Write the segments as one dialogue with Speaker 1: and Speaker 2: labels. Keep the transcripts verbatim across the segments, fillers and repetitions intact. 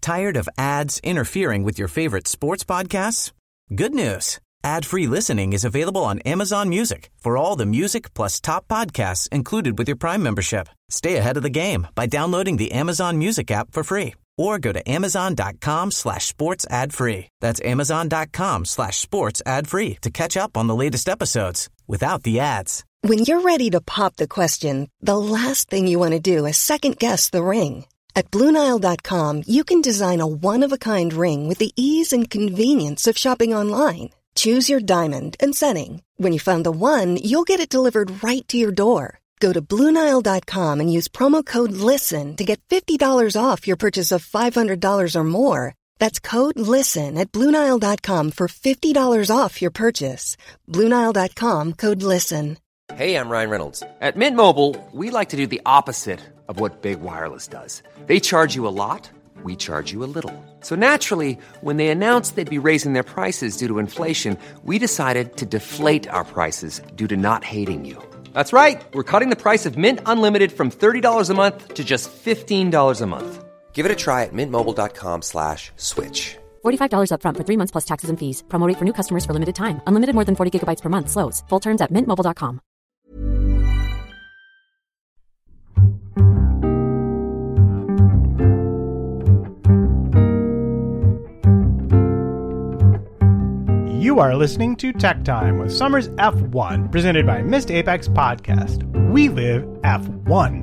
Speaker 1: Tired of ads interfering with your favorite sports podcasts? Good news. Ad-free listening is available on Amazon Music for all the music plus top podcasts included with your Prime membership. Stay ahead of the game by downloading the Amazon Music app for free or go to amazon.com slash sports ad free. That's amazon.com slash sports ad free to catch up on the latest episodes without the ads.
Speaker 2: When you're ready to pop the question, the last thing you want to do is second-guess the ring. At Blue Nile dot com, you can design a one-of-a-kind ring with the ease and convenience of shopping online. Choose your diamond and setting. When you find the one, you'll get it delivered right to your door. Go to Blue Nile dot com and use promo code LISTEN to get fifty dollars off your purchase of five hundred dollars or more. That's code LISTEN at Blue Nile dot com for fifty dollars off your purchase. Blue Nile dot com, code LISTEN.
Speaker 3: Hey, I'm Ryan Reynolds. At Mint Mobile, we like to do the opposite of what Big Wireless does. They charge you a lot, we charge you a little. So naturally, when they announced they'd be raising their prices due to inflation, we decided to deflate our prices due to not hating you. That's right. We're cutting the price of Mint Unlimited from thirty dollars a month to just fifteen dollars a month. Give it a try at mintmobile.com slash switch.
Speaker 4: forty-five dollars up front for three months plus taxes and fees. Promo rate for new customers for limited time. Unlimited more than forty gigabytes per month. Slows full terms at mint mobile dot com.
Speaker 5: You are listening to Tech Time with Summers F one, presented by Missed Apex Podcast. We live F one.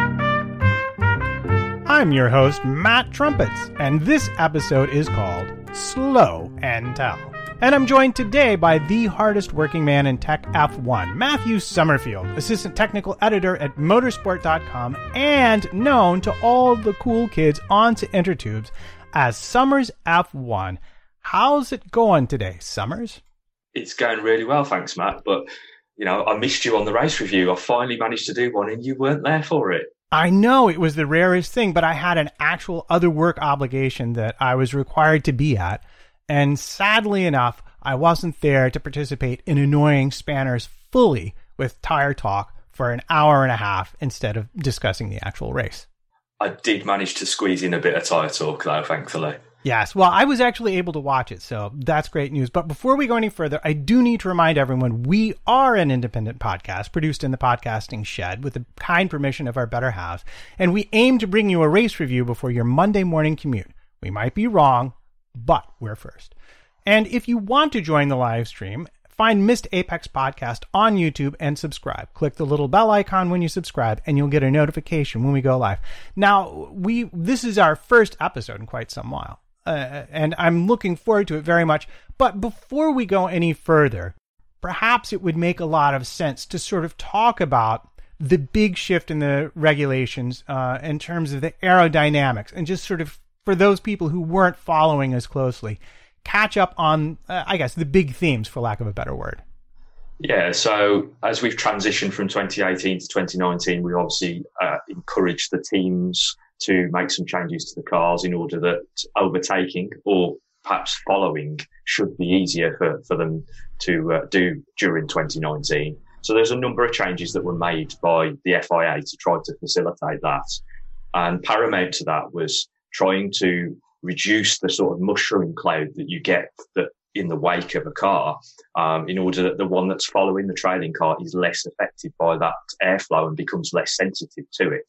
Speaker 5: I'm your host, Matt Trumpets, and this episode is called Slow and Tell. And I'm joined today by the hardest working man in Tech F one, Matthew Summerfield, Assistant Technical Editor at motorsport dot com and known to all the cool kids on to Intertubes as Summers F one. How's it going today, Summers?
Speaker 6: It's going really well, thanks, Matt. But, you know, I missed you on the race review. I finally managed to do one and you weren't there for it.
Speaker 5: I know it was the rarest thing, but I had an actual other work obligation that I was required to be at. And sadly enough, I wasn't there to participate in annoying Spanners fully with Tire Talk for an hour and a half instead of discussing the actual race.
Speaker 6: I did manage to squeeze in a bit of Tire Talk, though, thankfully.
Speaker 5: Yes, well, I was actually able to watch it, so that's great news. But before we go any further, I do need to remind everyone we are an independent podcast produced in the podcasting shed with the kind permission of our better halves, and we aim to bring you a race review before your Monday morning commute. We might be wrong, but we're first. And if you want to join the live stream, find Missed Apex Podcast on YouTube and subscribe. Click the little bell icon when you subscribe, and you'll get a notification when we go live. Now, we this is our first episode in quite some while. Uh, and I'm looking forward to it very much. But before we go any further, perhaps it would make a lot of sense to sort of talk about the big shift in the regulations uh, in terms of the aerodynamics, and just sort of, for those people who weren't following as closely, catch up on, uh, I guess, the big themes, for lack of a better word.
Speaker 6: Yeah, so as we've transitioned from twenty eighteen to twenty nineteen, we obviously uh, encouraged the teams to make some changes to the cars in order that overtaking or perhaps following should be easier for, for them to uh, do during twenty nineteen. So there's a number of changes that were made by the F I A to try to facilitate that. And paramount to that was trying to reduce the sort of mushroom cloud that you get that in the wake of a car, um, in order that the one that's following the trailing car is less affected by that airflow and becomes less sensitive to it.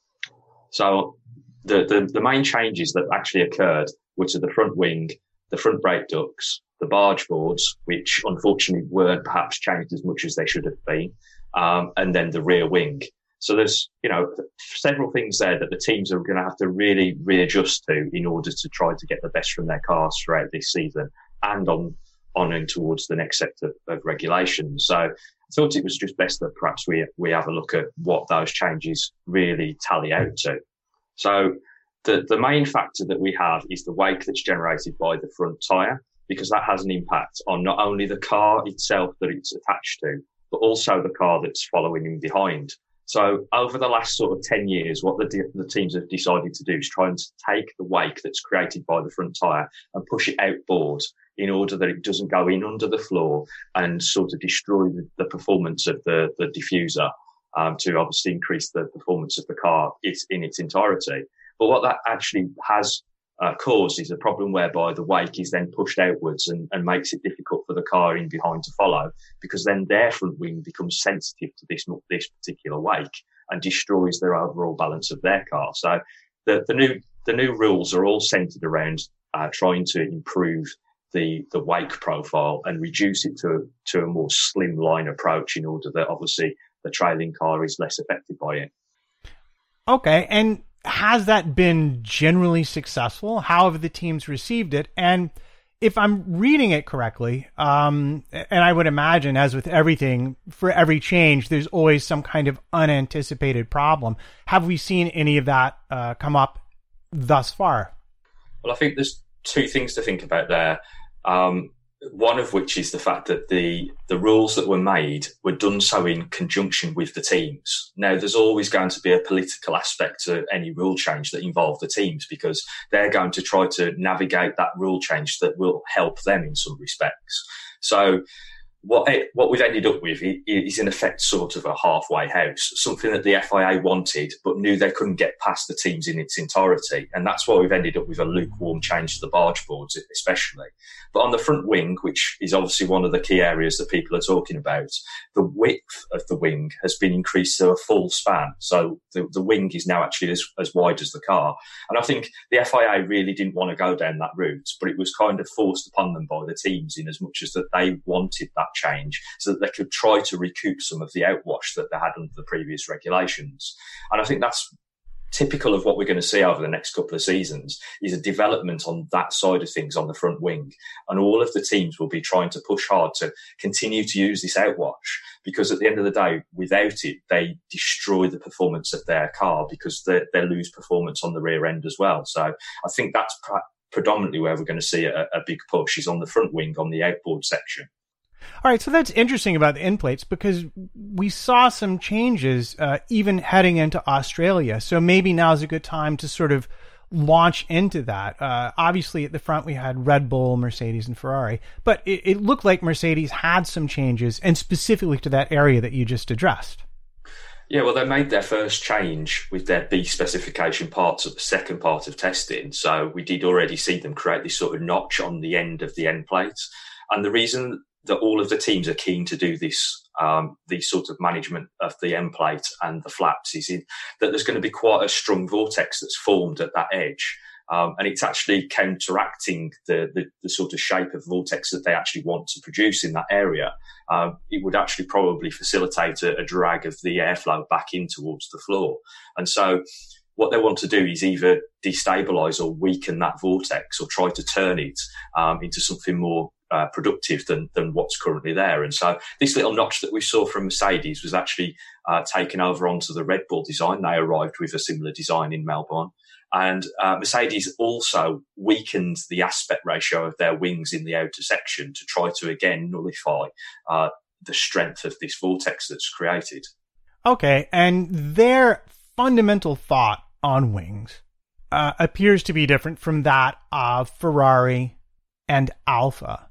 Speaker 6: So the, the, the main changes that actually occurred were to the front wing, the front brake ducts, the barge boards, which unfortunately weren't perhaps changed as much as they should have been, um, and then the rear wing. So there's, you know, several things there that the teams are going to have to really readjust to in order to try to get the best from their cars throughout this season and on, on and towards the next set of, of regulations. So I thought it was just best that perhaps we, we have a look at what those changes really tally out to. So the, the main factor that we have is the wake that's generated by the front tyre, because that has an impact on not only the car itself that it's attached to, but also the car that's following in behind. So over the last sort of ten years, what the, the teams have decided to do is try and take the wake that's created by the front tyre and push it outboard in order that it doesn't go in under the floor and sort of destroy the, the performance of the, the diffuser, um, to obviously increase the performance of the car it's in its entirety. But what that actually has uh, causes a problem whereby the wake is then pushed outwards and, and makes it difficult for the car in behind to follow, because then their front wing becomes sensitive to this, this particular wake and destroys their overall balance of their car. So the, the new, the new rules are all centered around uh, trying to improve the, the wake profile and reduce it to, to a more slimline approach in order that obviously the trailing car is less affected by it.
Speaker 5: Okay. And has that been generally successful? How have the teams received it? And if I'm reading it correctly, um, and I would imagine, as with everything, for every change, there's always some kind of unanticipated problem. Have we seen any of that uh, come up thus far?
Speaker 6: Well, I think there's two things to think about there. Um, one of which is the fact that the, the rules that were made were done so in conjunction with the teams. Now, there's always going to be a political aspect to any rule change that involve the teams, because they're going to try to navigate that rule change that will help them in some respects. So what it, what we've ended up with is in effect sort of a halfway house, something that the F I A wanted but knew they couldn't get past the teams in its entirety. And that's why we've ended up with a lukewarm change to the barge boards especially. But on the front wing, which is obviously one of the key areas that people are talking about, the width of the wing has been increased to a full span. So the, the wing is now actually as, as wide as the car. And I think the F I A really didn't want to go down that route, but it was kind of forced upon them by the teams in as much as that they wanted that change so that they could try to recoup some of the outwash that they had under the previous regulations. And I think that's typical of what we're going to see over the next couple of seasons, is a development on that side of things on the front wing. And all of the teams will be trying to push hard to continue to use this outwash, because at the end of the day, without it, they destroy the performance of their car, because they, they lose performance on the rear end as well. So I think that's pr- predominantly where we're going to see a, a big push, is on the front wing, on the outboard section.
Speaker 5: All right, so that's interesting about the end plates, because we saw some changes uh, even heading into Australia. So maybe now's a good time to sort of launch into that. Uh, obviously, at the front, we had Red Bull, Mercedes, and Ferrari, but it, it looked like Mercedes had some changes, and specifically to that area that you just addressed.
Speaker 6: Yeah, well, they made their first change with their B specification parts of the second part of testing. So we did already see them create this sort of notch on the end of the end plates. And the reason that all of the teams are keen to do this, um, these sort of management of the end plate and the flaps, is in that there's going to be quite a strong vortex that's formed at that edge. Um, and it's actually counteracting the, the, the sort of shape of vortex that they actually want to produce in that area. Um, it would actually probably facilitate a, a drag of the airflow back in towards the floor. And so what they want to do is either destabilize or weaken that vortex, or try to turn it um, into something more Uh, productive than than what's currently there. And so this little notch that we saw from Mercedes was actually uh, taken over onto the Red Bull design. They arrived with a similar design in Melbourne. And uh, Mercedes also weakened the aspect ratio of their wings in the outer section to try to, again, nullify uh, the strength of this vortex that's created.
Speaker 5: Okay, and their fundamental thought on wings uh, appears to be different from that of Ferrari and Alfa.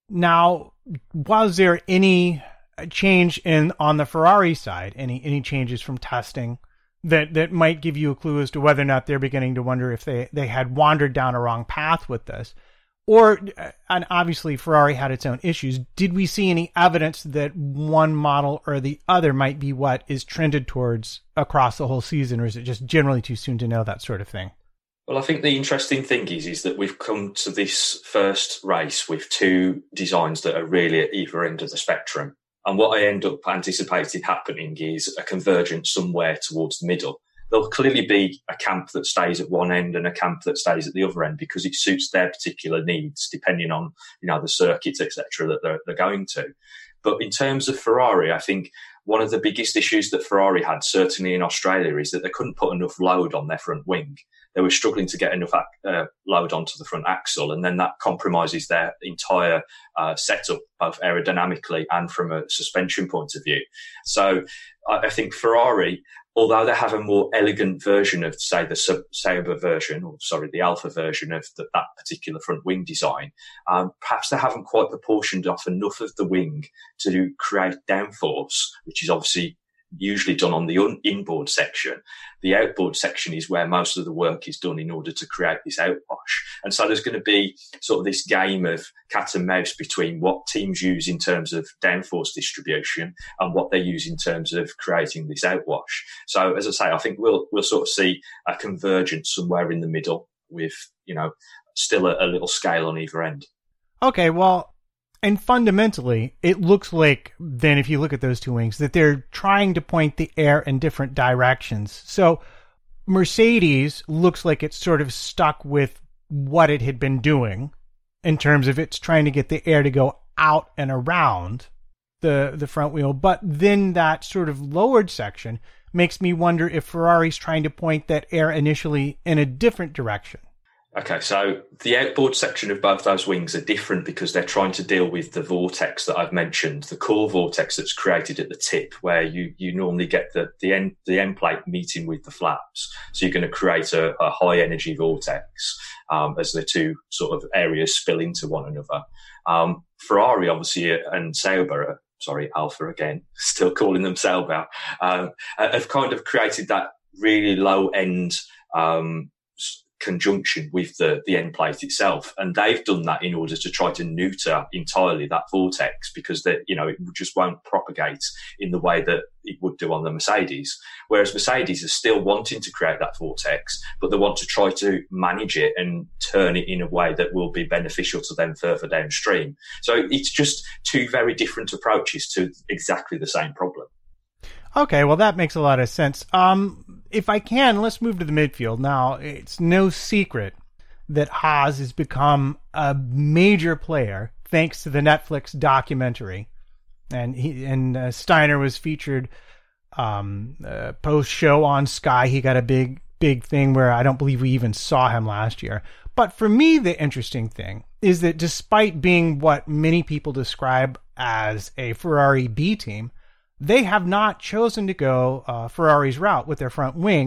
Speaker 5: Now, was there any change in on the Ferrari side, any any changes from testing that, that might give you a clue as to whether or not they're beginning to wonder if they, they had wandered down a wrong path with this? Or, and obviously Ferrari had its own issues, did we see any evidence that one model or the other might be what is trended towards across the whole season, or is it just generally too soon to know that sort of thing?
Speaker 6: Well, I think the interesting thing is, is that we've come to this first race with two designs that are really at either end of the spectrum. And what I end up anticipating happening is a convergence somewhere towards the middle. There'll clearly be a camp that stays at one end and a camp that stays at the other end, because it suits their particular needs, depending on, you know, the circuits, et cetera, that they're, they're going to. But in terms of Ferrari, I think one of the biggest issues that Ferrari had, certainly in Australia, is that they couldn't put enough load on their front wing. They were struggling to get enough uh, load onto the front axle, and then that compromises their entire uh, setup, both aerodynamically and from a suspension point of view. So I think Ferrari, although they have a more elegant version of, say, the Sauber version, or sorry, the Alfa version of the, that particular front wing design, um, perhaps they haven't quite proportioned off enough of the wing to create downforce, which is obviously usually done on the un- inboard section. The outboard section is where most of the work is done in order to create this outwash. And so there's going to be sort of this game of cat and mouse between what teams use in terms of downforce distribution and what they use in terms of creating this outwash. So as I say, I think we'll we'll sort of see a convergence somewhere in the middle with, you know, still a, a little scale on either end.
Speaker 5: Okay, well, and fundamentally, it looks like, then if you look at those two wings, that they're trying to point the air in different directions. So Mercedes looks like it's sort of stuck with what it had been doing in terms of it's trying to get the air to go out and around the the front wheel. But then that sort of lowered section makes me wonder if Ferrari's trying to point that air initially in a different direction.
Speaker 6: Okay, so the outboard section of both those wings are different because they're trying to deal with the vortex that I've mentioned, the core vortex that's created at the tip, where you, you normally get the, the end the end plate meeting with the flaps. So you're going to create a, a high energy vortex um, as the two sort of areas spill into one another. Um, Ferrari, obviously, and Sauber, sorry, Alpha again, still calling them Sauber, um, have kind of created that really low end um conjunction with the, the end plate itself. And they've done that in order to try to neuter entirely that vortex because that, you know, it just won't propagate in the way that it would do on the Mercedes. Whereas Mercedes is still wanting to create that vortex, but they want to try to manage it and turn it in a way that will be beneficial to them further downstream. So it's just two very different approaches to exactly the same problem.
Speaker 5: Okay, well, that makes a lot of sense. Um, if I can, let's move to the midfield. Now, it's no secret that Haas has become a major player thanks to the Netflix documentary. And he and uh, Steiner was featured um, uh, post-show on Sky. He got a big, big thing where I don't believe we even saw him last year. But for me, the interesting thing is that despite being what many people describe as a Ferrari B team, they have not chosen to go uh, Ferrari's route with their front wing.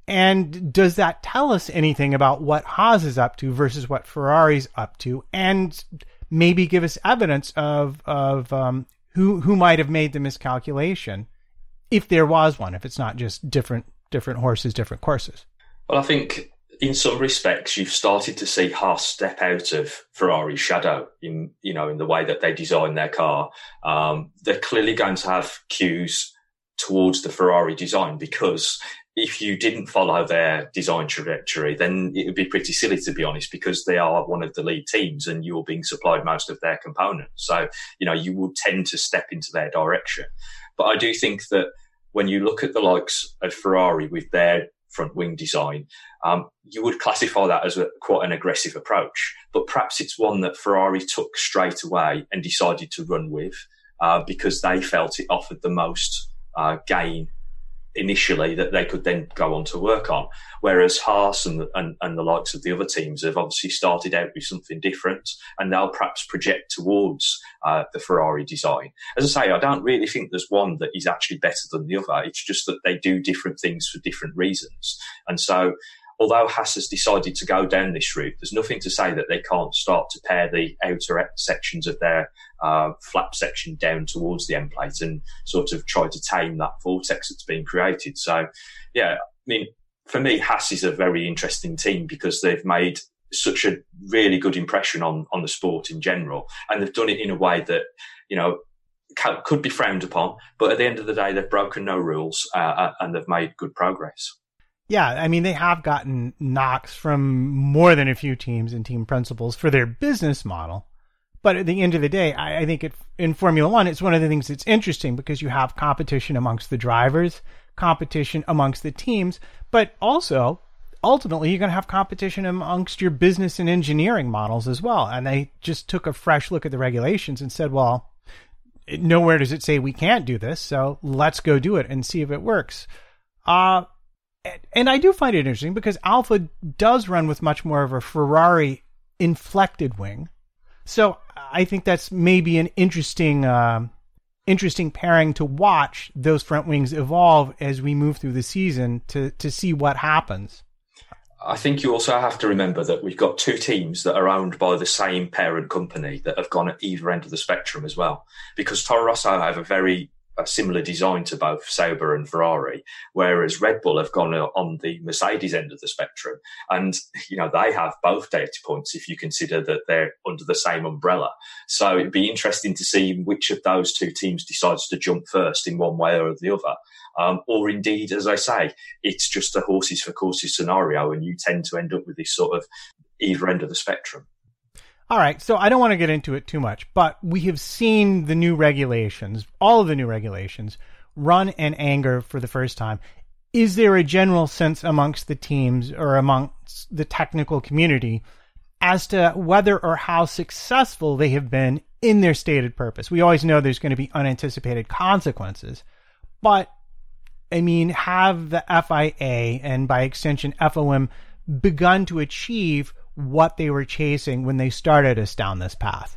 Speaker 5: And does that tell us anything about what Haas is up to versus what Ferrari's up to? And maybe give us evidence of of um, who who might have made the miscalculation, if there was one, if it's not just different different horses, different courses.
Speaker 6: Well, I think in some respects, you've started to see Haas step out of Ferrari's shadow in, you know, in the way that they design their car. Um, they're clearly going to have cues towards the Ferrari design because if you didn't follow their design trajectory, then it would be pretty silly, to be honest, because they are one of the lead teams and you're being supplied most of their components. So, you know, you would tend to step into their direction. But I do think that when you look at the likes of Ferrari with their front wing design, um, you would classify that as a, quite an aggressive approach. But perhaps it's one that Ferrari took straight away and decided to run with uh, because they felt it offered the most uh, gain initially that they could then go on to work on. Whereas Haas and, and, and the likes of the other teams have obviously started out with something different and they'll perhaps project towards uh, the Ferrari design. As I say, I don't really think there's one that is actually better than the other. It's just that they do different things for different reasons. And so although Haas has decided to go down this route, there's nothing to say that they can't start to pare the outer sections of their uh, flap section down towards the end plate and sort of try to tame that vortex that's been created. So, yeah, I mean, for me, Haas is a very interesting team because they've made such a really good impression on, on the sport in general. And they've done it in a way that, you know, could be frowned upon. But at the end of the day, they've broken no rules uh, and they've made good progress.
Speaker 5: Yeah, I mean, they have gotten knocks from more than a few teams and team principals for their business model. But at the end of the day, I, I think it, in Formula One, it's one of the things that's interesting because you have competition amongst the drivers, competition amongst the teams, but also, ultimately, you're going to have competition amongst your business and engineering models as well. And they just took a fresh look at the regulations and said, well, nowhere does it say we can't do this, so let's go do it and see if it works. Uh, And I do find it interesting because Alpha does run with much more of a Ferrari inflected wing. So I think that's maybe an interesting, uh, interesting pairing to watch those front wings evolve as we move through the season to, to see what happens.
Speaker 6: I think you also have to remember that we've got two teams that are owned by the same parent company that have gone at either end of the spectrum as well. Because Toro Rosso have a very a similar design to both Sauber and Ferrari, whereas Red Bull have gone on the Mercedes end of the spectrum. And, you know, they have both data points if you consider that they're under the same umbrella. So it'd be interesting to see which of those two teams decides to jump first in one way or the other. Um, or indeed, as I say, it's just a horses for courses scenario, and you tend to end up with this sort of either end of the spectrum.
Speaker 5: All right, so I don't want to get into it too much, but we have seen the new regulations, all of the new regulations, run in anger for the first time. Is there a general sense amongst the teams or amongst the technical community as to whether or how successful they have been in their stated purpose? We always know there's going to be unanticipated consequences, but I mean, have the F I A and by extension F O M begun to achieve what they were chasing when they started us down this path?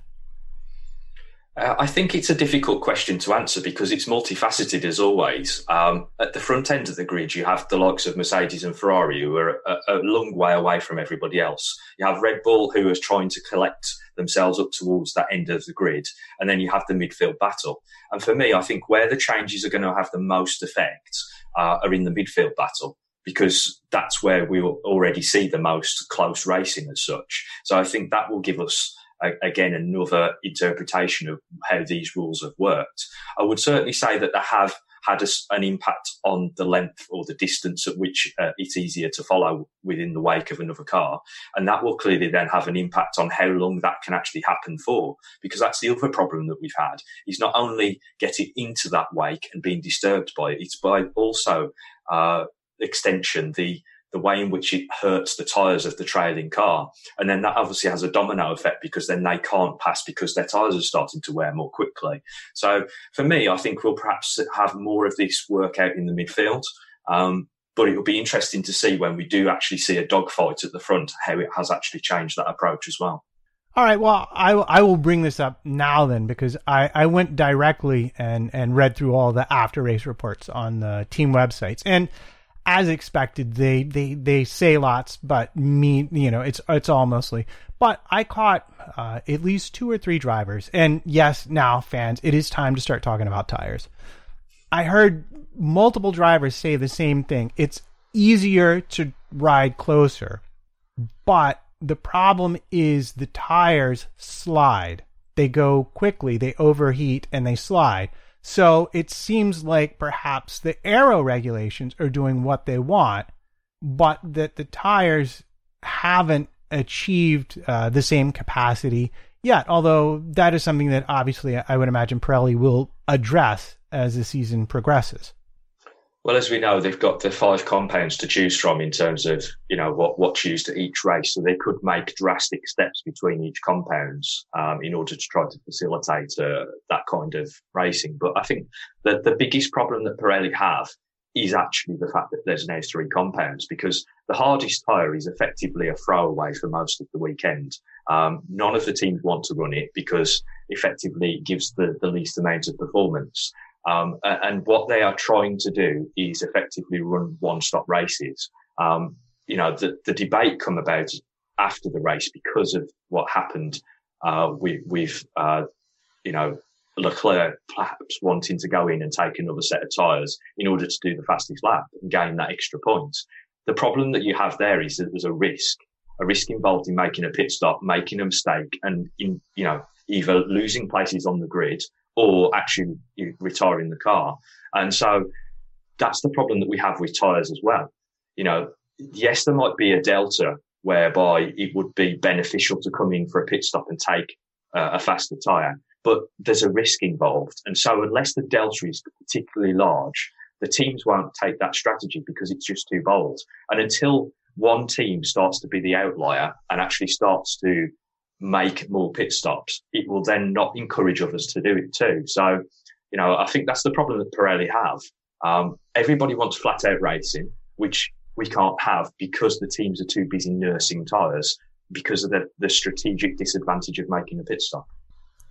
Speaker 6: Uh, I think it's a difficult question to answer because it's multifaceted as always. Um, at the front end of the grid, you have the likes of Mercedes and Ferrari who are a, a long way away from everybody else. You have Red Bull who is trying to collect themselves up towards that end of the grid. And then you have the midfield battle. And for me, I think where the changes are going to have the most effect uh, are in the midfield battle, because that's where we will already see the most close racing as such. So I think that will give us, uh, again, another interpretation of how these rules have worked. I would certainly say that they have had a, an impact on the length or the distance at which uh, it's easier to follow within the wake of another car. And that will clearly then have an impact on how long that can actually happen for, because that's the other problem that we've had, is not only getting into that wake and being disturbed by it, it's by also uh, extension, the the way in which it hurts the tyres of the trailing car. And then that obviously has a domino effect because then they can't pass because their tyres are starting to wear more quickly. So for me, I think we'll perhaps have more of this work out in the midfield. Um, but it will be interesting to see when we do actually see a dogfight at the front, how it has actually changed that approach as well.
Speaker 5: All right, well, I, I will bring this up now then, because I, I went directly and, and read through all the after-race reports on the team websites. And as expected, they, they, they say lots, but me, you know, it's, it's all mostly, but I caught, uh, at least two or three drivers. And yes, now fans, it is time to start talking about tires. I heard multiple drivers say the same thing. It's easier to ride closer, but the problem is the tires slide. They go quickly, they overheat, and they slide. So it seems like perhaps the aero regulations are doing what they want, but that the tires haven't achieved uh, the same capacity yet, although that is something that obviously I would imagine Pirelli will address as the season progresses.
Speaker 6: Well, as we know, they've got the five compounds to choose from in terms of, you know, what, what to use to each race. So they could make drastic steps between each compounds um, in order to try to facilitate uh, that kind of racing. But I think that the biggest problem that Pirelli have is actually the fact that there's now three compounds, because the hardest tyre is effectively a throwaway for most of the weekend. Um, none of the teams want to run it because effectively it gives the, the least amount of performance. Um, and what they are trying to do is effectively run one-stop races. Um, you know, the, the debate come about after the race because of what happened, uh, with, with, uh, you know, Leclerc perhaps wanting to go in and take another set of tyres in order to do the fastest lap and gain that extra point. The problem that you have there is that there's a risk, a risk involved in making a pit stop, making a mistake and, in, you know, either losing places on the grid or actually retiring the car. And so that's the problem that we have with tyres as well. You know, yes, there might be a delta whereby it would be beneficial to come in for a pit stop and take uh, a faster tyre, but there's a risk involved. And so unless the delta is particularly large, the teams won't take that strategy because it's just too bold. And until one team starts to be the outlier and actually starts to make more pit stops, it will then not encourage others to do it too. So, you know, I think that's the problem that Pirelli have. Um, everybody wants flat out racing, which we can't have because the teams are too busy nursing tyres because of the, the strategic disadvantage of making a pit stop.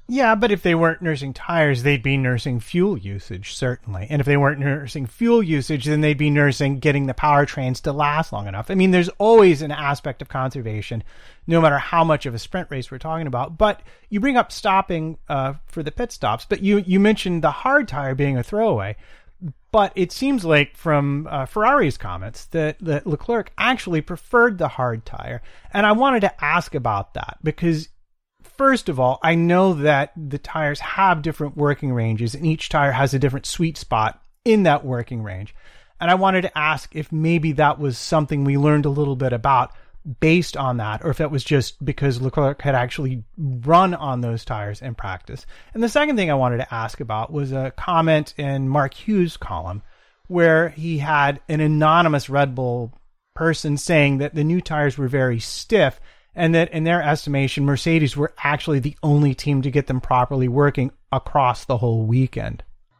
Speaker 5: Yeah, but if they weren't nursing tires, they'd be nursing fuel usage, certainly. And if they weren't nursing fuel usage, then they'd be nursing getting the powertrains to last long enough. I mean, there's always an aspect of conservation, no matter how much of a sprint race we're talking about. But you bring up stopping uh, for the pit stops, but you, you mentioned the hard tire being a throwaway. But it seems like from uh, Ferrari's comments that, that Leclerc actually preferred the hard tire. And I wanted to ask about that because, first of all, I know that the tires have different working ranges and each tire has a different sweet spot in that working range. And I wanted to ask if maybe that was something we learned a little bit about based on that, or if that was just because Leclerc had actually run on those tires in practice. And the second thing I wanted to ask about was a comment in Mark Hughes' column where he had an anonymous Red Bull person saying that the new tires were very stiff and that in their estimation, Mercedes were actually the only team to get them properly working across the whole weekend.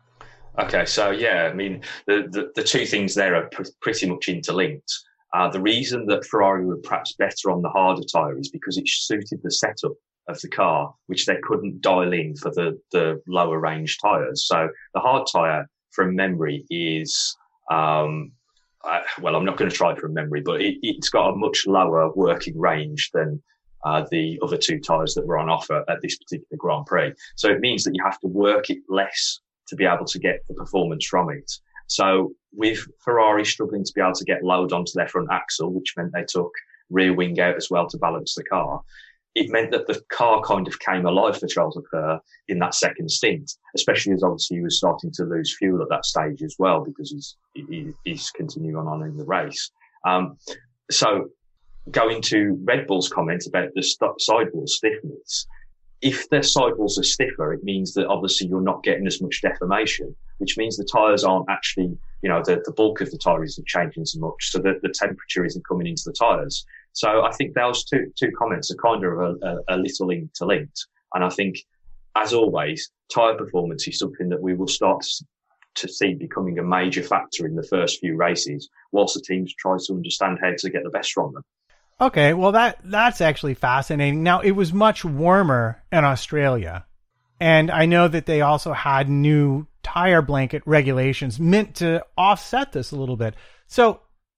Speaker 6: Okay, so yeah, I mean, the, the, the two things there are pr- pretty much interlinked. Uh, the reason that Ferrari were perhaps better on the harder tyre is because it suited the setup of the car, which they couldn't dial in for the, the lower range tyres. So the hard tyre, from memory, is, um, uh, well, I'm not going to try from memory, but it, it's got a much lower working range than uh, the other two tyres that were on offer at this particular Grand Prix. So it means that you have to work it less to be able to get the performance from it. So with Ferrari struggling to be able to get load onto their front axle, which meant they took rear wing out as well to balance the car, it meant that the car kind of came alive for Charles Leclerc in that second stint, especially as obviously he was starting to lose fuel at that stage as well because he's he, he's continuing on in the race. Um, so going to Red Bull's comment about the st- sidewall stiffness, if the sidewalls are stiffer, it means that obviously you're not getting as much deformation, which means the tyres aren't actually, you know, the, the bulk of the tyre isn't changing so much, so that the temperature isn't coming into the tyres. So I think those two two comments are kind of a, a, a little interlinked. And I think, as always, tyre performance is something that we will start to, to see becoming a major factor in the first few races, whilst the teams try to understand how to get the best from them.
Speaker 5: Okay, well, that that's actually fascinating. Now, it was much warmer in Australia, and I know that they also had new tire blanket regulations meant to offset this a little bit. So,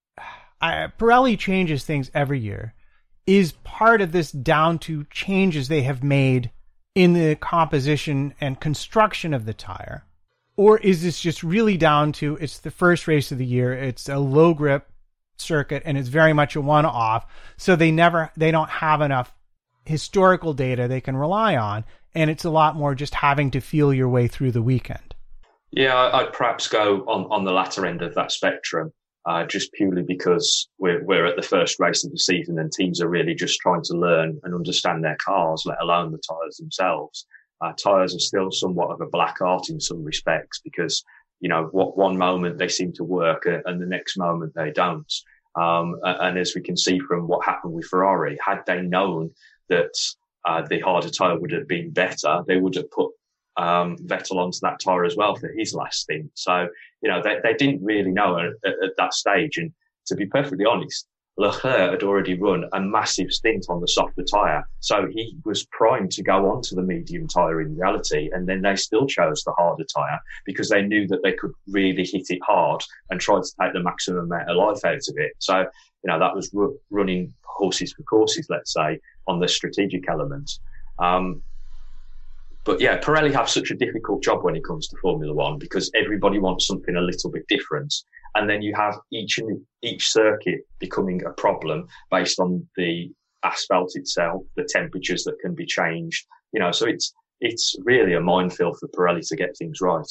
Speaker 5: I, Pirelli changes things every year. Is part of this down to changes they have made in the composition and construction of the tire? Or is this just really down to it's the first race of the year, it's a low grip circuit, and it's very much a one-off, so they never they don't have enough historical data they can rely on, and it's a lot more just having to feel your way through the weekend?
Speaker 6: Yeah, I'd perhaps go on, on the latter end of that spectrum, uh, just purely because we're we're at the first race of the season and teams are really just trying to learn and understand their cars, let alone the tyres themselves. Uh, tyres are still somewhat of a black art in some respects because, you know, what one moment they seem to work and the next moment they don't. Um, and as we can see from what happened with Ferrari, had they known that uh, the harder tyre would have been better, they would have put um, Vettel onto that tyre as well for his last stint. So, you know, they, they didn't really know at, at that stage. And to be perfectly honest, Leclerc had already run a massive stint on the softer tyre. So he was primed to go on to the medium tyre in reality. And then they still chose the harder tyre because they knew that they could really hit it hard and try to take the maximum amount of life out of it. So, you know, that was r- running horses for courses, let's say, on the strategic element. Um, But yeah, Pirelli have such a difficult job when it comes to Formula One because everybody wants something a little bit different. And then you have each and each circuit becoming a problem based on the asphalt itself, the temperatures that can be changed. You know, so it's it's really a minefield for Pirelli to get things right.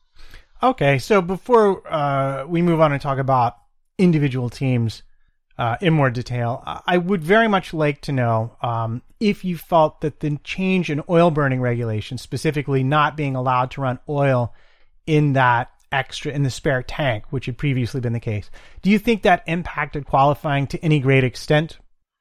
Speaker 5: Okay, so before uh, we move on and talk about individual teams uh, in more detail, I would very much like to know um, if you felt that the change in oil burning regulations, specifically not being allowed to run oil in that extra in the spare tank, which had previously been the case, do you think that impacted qualifying to any great extent?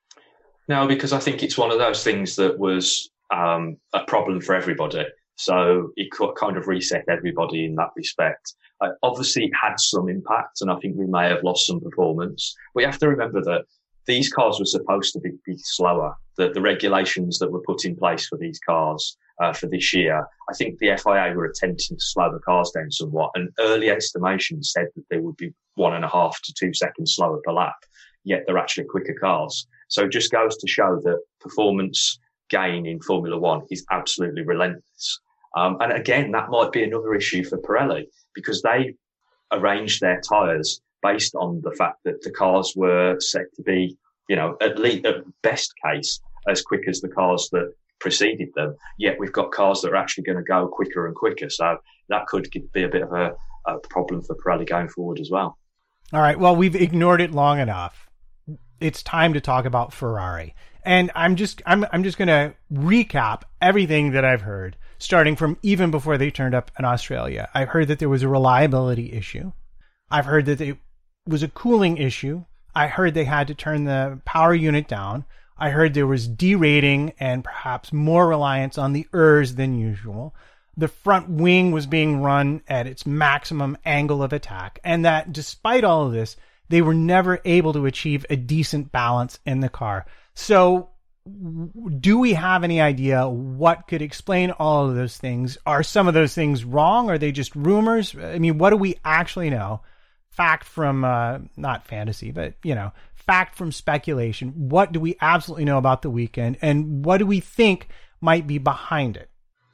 Speaker 6: No, because I think it's one of those things that was um, a problem for everybody. So it kind of reset everybody in that respect. Uh, obviously, it had some impact, and I think we may have lost some performance. But you have to remember that these cars were supposed to be, be slower. The, the regulations that were put in place for these cars uh, for this year. I think the F I A were attempting to slow the cars down somewhat, and early estimations said that they would be one and a half to two seconds slower per lap, yet they're actually quicker cars. So it just goes to show that performance gain in Formula One is absolutely relentless. Um, and again, that might be another issue for Pirelli, because they arranged their tyres based on the fact that the cars were set to be, you know, at least at best case, as quick as the cars that preceded them. Yet we've got cars that are actually going to go quicker and quicker. So that could be a bit of a, a problem for Pirelli going forward as well.
Speaker 5: All right. Well, we've ignored it long enough. It's time to talk about Ferrari. And I'm just, I'm, I'm just going to recap everything that I've heard, starting from even before they turned up in Australia. I've heard that there was a reliability issue. I've heard that it was a cooling issue. I heard they had to turn the power unit down. I heard there was derating and perhaps more reliance on the E R S than usual. The front wing was being run at its maximum angle of attack, and that despite all of this, they were never able to achieve a decent balance in the car. So do we have any idea what could explain all of those things? Are some of those things wrong? Are they just rumors? I mean, what do we actually know? Fact from, uh, not fantasy, but, you know, fact from speculation. What do we absolutely know about the weekend, and what do we think might be behind it?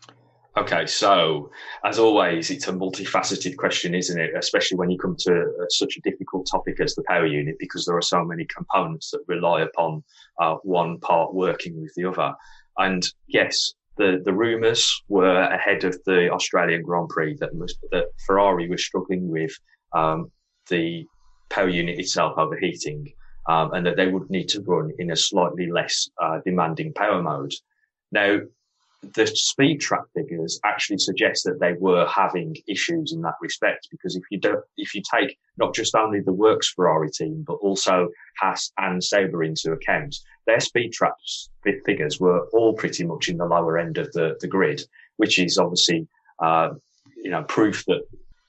Speaker 6: Okay, so as always, it's a multifaceted question, isn't it? Especially when you come to uh, such a difficult topic as the power unit, because there are so many components that rely upon uh, one part working with the other. And yes, the, the rumours were ahead of the Australian Grand Prix that, was, that Ferrari was struggling with um, the power unit itself overheating, um, and that they would need to run in a slightly less uh, demanding power mode. Now, the speed track figures actually suggest that they were having issues in that respect, because if you don't, if you take not just only the Works Ferrari team, but also Haas and Sauber into account, their speed track figures were all pretty much in the lower end of the, the grid, which is obviously, uh, you know, proof that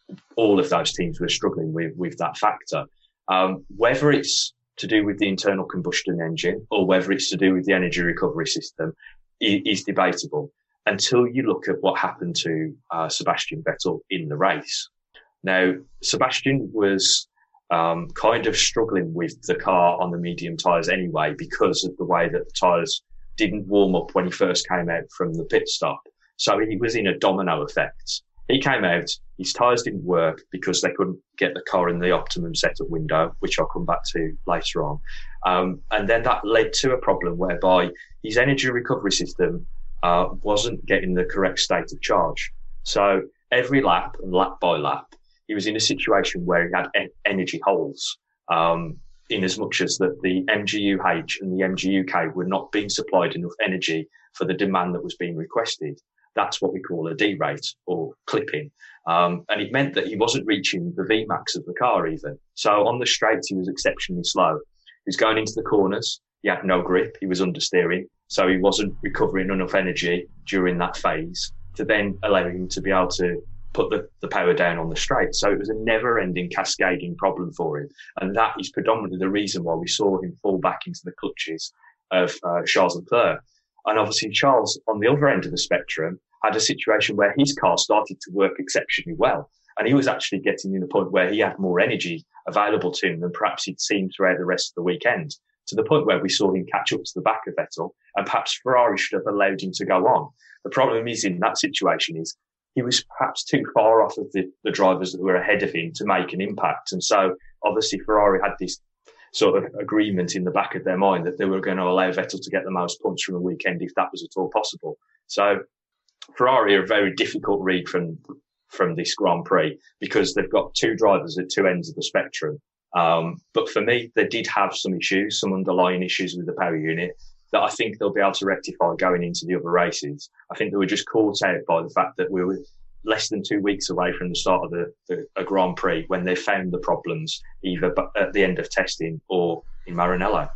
Speaker 6: all of those teams were struggling with, with that factor. Um, whether it's to do with the internal combustion engine or whether it's to do with the energy recovery system is debatable until you look at what happened to uh, Sebastian Vettel in the race. Now, Sebastian was um, kind of struggling with the car on the medium tyres anyway, because of the way that the tyres didn't warm up when he first came out from the pit stop. So he was in a domino effect. He came out, his tyres didn't work because they couldn't get the car in the optimum setup window, which I'll come back to later on. Um, and then that led to a problem whereby his energy recovery system uh, wasn't getting the correct state of charge. So every lap and lap by lap, he was in a situation where he had e- energy holes, um, in as much as that the M G U H and the M G U K were not being supplied enough energy for the demand that was being requested. That's what we call a D-rate or clipping. Um, and it meant that he wasn't reaching the V max of the car even. So on the straights, he was exceptionally slow. He was going into the corners. He had no grip. He was understeering. So he wasn't recovering enough energy during that phase to then allow him to be able to put the, the power down on the straight. So it was a never-ending cascading problem for him. And that is predominantly the reason why we saw him fall back into the clutches of uh, Charles Leclerc. And obviously Charles, on the other end of the spectrum, had a situation where his car started to work exceptionally well. And he was actually getting to the point where he had more energy available to him than perhaps he'd seen throughout the rest of the weekend, to the point where we saw him catch up to the back of Vettel, and perhaps Ferrari should have allowed him to go on. The problem is in that situation is he was perhaps too far off of the, the drivers that were ahead of him to make an impact. And so obviously Ferrari had this sort of agreement in the back of their mind that they were going to allow Vettel to get the most points from the weekend if that was at all possible. So Ferrari are a very difficult read from from this Grand Prix because they've got two drivers at two ends of the spectrum. Um, but for me, they did have some issues, some underlying issues with the power unit that I think they'll be able to rectify going into the other races. I think they were just caught out by the fact that we were less than two weeks away from the start of the, the a Grand Prix when they found the problems either at the end of testing or in Maranello.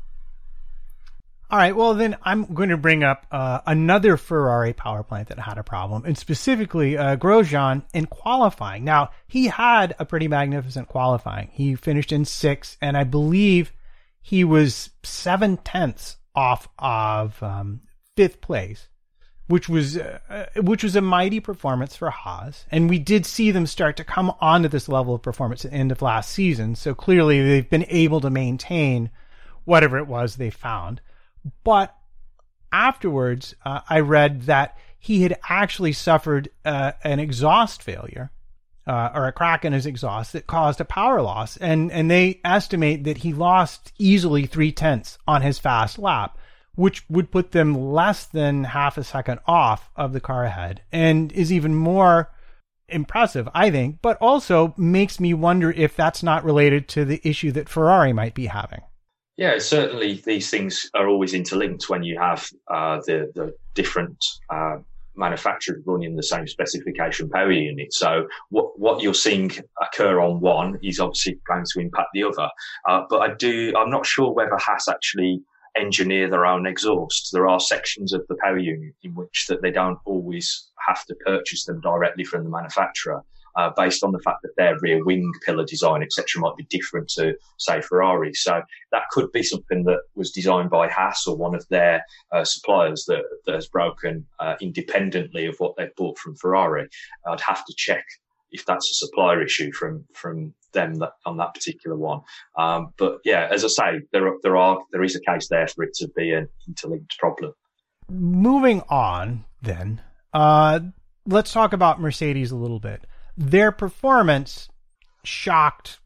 Speaker 5: All right, well, then I'm going to bring up uh, another Ferrari power plant that had a problem, and specifically uh, Grosjean in qualifying. Now, he had a pretty magnificent qualifying. He finished in sixth, and I believe he was seven tenths off of um, fifth place, which was uh, which was a mighty performance for Haas. And we did see them start to come onto this level of performance at the end of last season. So clearly they've been able to maintain whatever it was they found. But afterwards, uh, I read that he had actually suffered uh, an exhaust failure uh, or a crack in his exhaust that caused a power loss. And, and they estimate that he lost easily three tenths on his fast lap, which would put them less than half a second off of the car ahead, and is even more impressive, I think, but also makes me wonder if that's not related to the issue that Ferrari might be having.
Speaker 6: Yeah, certainly these things are always interlinked when you have uh, the, the different uh, manufacturers running the same specification power unit. So what, what you're seeing occur on one is obviously going to impact the other. Uh, but I do, I'm not sure whether Haas actually engineer their own exhaust. There are sections of the power unit in which that they don't always have to purchase them directly from the manufacturer, uh, based on the fact that their rear wing pillar design, et cetera, might be different to, say, Ferrari. So that could be something that was designed by Haas or one of their uh, suppliers that, that has broken uh, independently of what they've bought from Ferrari. I'd have to check if that's a supplier issue from from them that, on that particular one. Um, but yeah, as I say, there are, there are there is a case there for it to be an interlinked problem.
Speaker 5: Moving on, then, uh, let's talk about Mercedes a little bit. Their performance shocked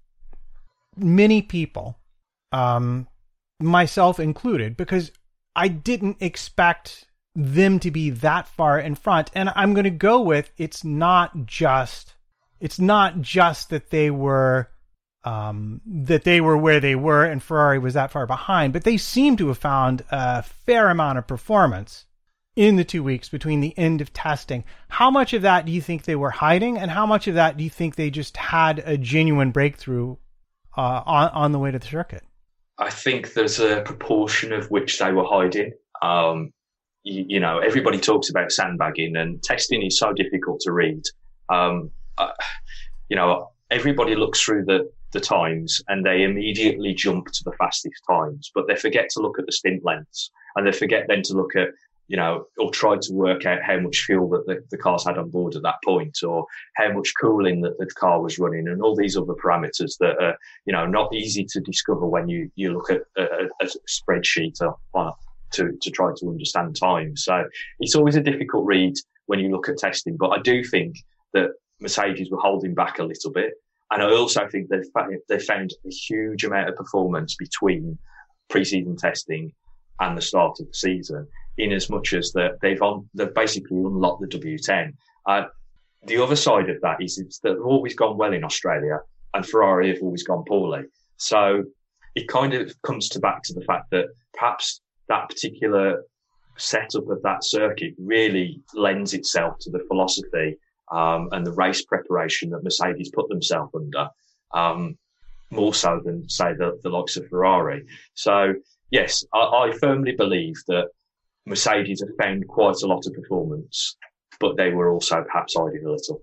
Speaker 5: many people, um, myself included, because I didn't expect them to be that far in front. And I'm going to go with it's not just. It's not just that they were um, that they were where they were and Ferrari was that far behind, but they seem to have found a fair amount of performance in the two weeks between the end of testing. How much of that do you think they were hiding, and how much of that do you think they just had a genuine breakthrough uh, on, on the way to the circuit?
Speaker 6: I think there's a proportion of which they were hiding. Um, you, you know, everybody talks about sandbagging, and testing is so difficult to read. Um, Uh, you know, everybody looks through the, the times and they immediately jump to the fastest times, but they forget to look at the stint lengths, and they forget then to look at, you know, or try to work out how much fuel that the, the cars had on board at that point, or how much cooling that the car was running, and all these other parameters that are, you know, not easy to discover when you, you look at a, a spreadsheet on, to, to try to understand time. So it's always a difficult read when you look at testing, but I do think that Mercedes were holding back a little bit. And I also think they found, they found a huge amount of performance between pre-season testing and the start of the season, in as much as that they've on, they've basically unlocked the W ten. Uh, the other side of that is it's that they've always gone well in Australia, and Ferrari have always gone poorly. So it kind of comes to back to the fact that perhaps that particular setup of that circuit really lends itself to the philosophy Um, and the race preparation that Mercedes put themselves under, um, more so than, say, the, the likes of Ferrari. So, yes, I, I firmly believe that Mercedes have found quite a lot of performance, but they were also perhaps hiding a little.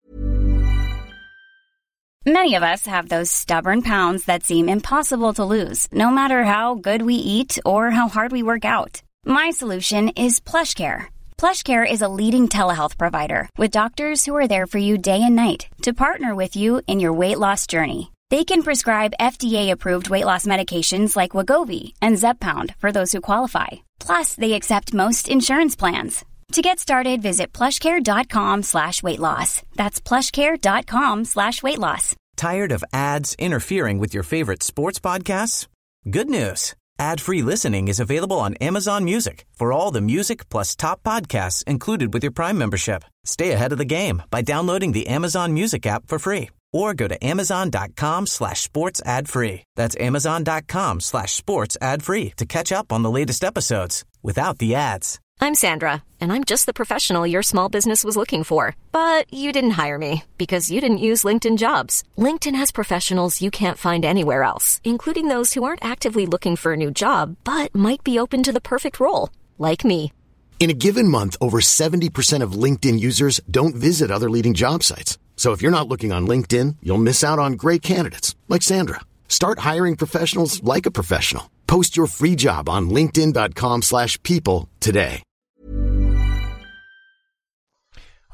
Speaker 7: Many of us have those stubborn pounds that seem impossible to lose, no matter how good we eat or how hard we work out. My solution is PlushCare. PlushCare is a leading telehealth provider with doctors who are there for you day and night to partner with you in your weight loss journey. They can prescribe F D A-approved weight loss medications like Wegovy and Zepbound for those who qualify. Plus, they accept most insurance plans. To get started, visit plushcare.com slash weight loss. That's plushcare.com slash weight loss.
Speaker 1: Tired of ads interfering with your favorite sports podcasts? Good news. Ad-free listening is available on Amazon Music for all the music plus top podcasts included with your Prime membership. Stay ahead of the game by downloading the Amazon Music app for free, or go to amazon.com slash sports ad free. That's amazon.com slash sports ad free to catch up on the latest episodes without the ads.
Speaker 4: I'm Sandra, and I'm just the professional your small business was looking for. But you didn't hire me because you didn't use LinkedIn Jobs. LinkedIn has professionals you can't find anywhere else, including those who aren't actively looking for a new job, but might be open to the perfect role, like me.
Speaker 8: In a given month, over seventy percent of LinkedIn users don't visit other leading job sites. So if you're not looking on LinkedIn, you'll miss out on great candidates, like Sandra. Start hiring professionals like a professional. Post your free job on linkedin.com slash people today.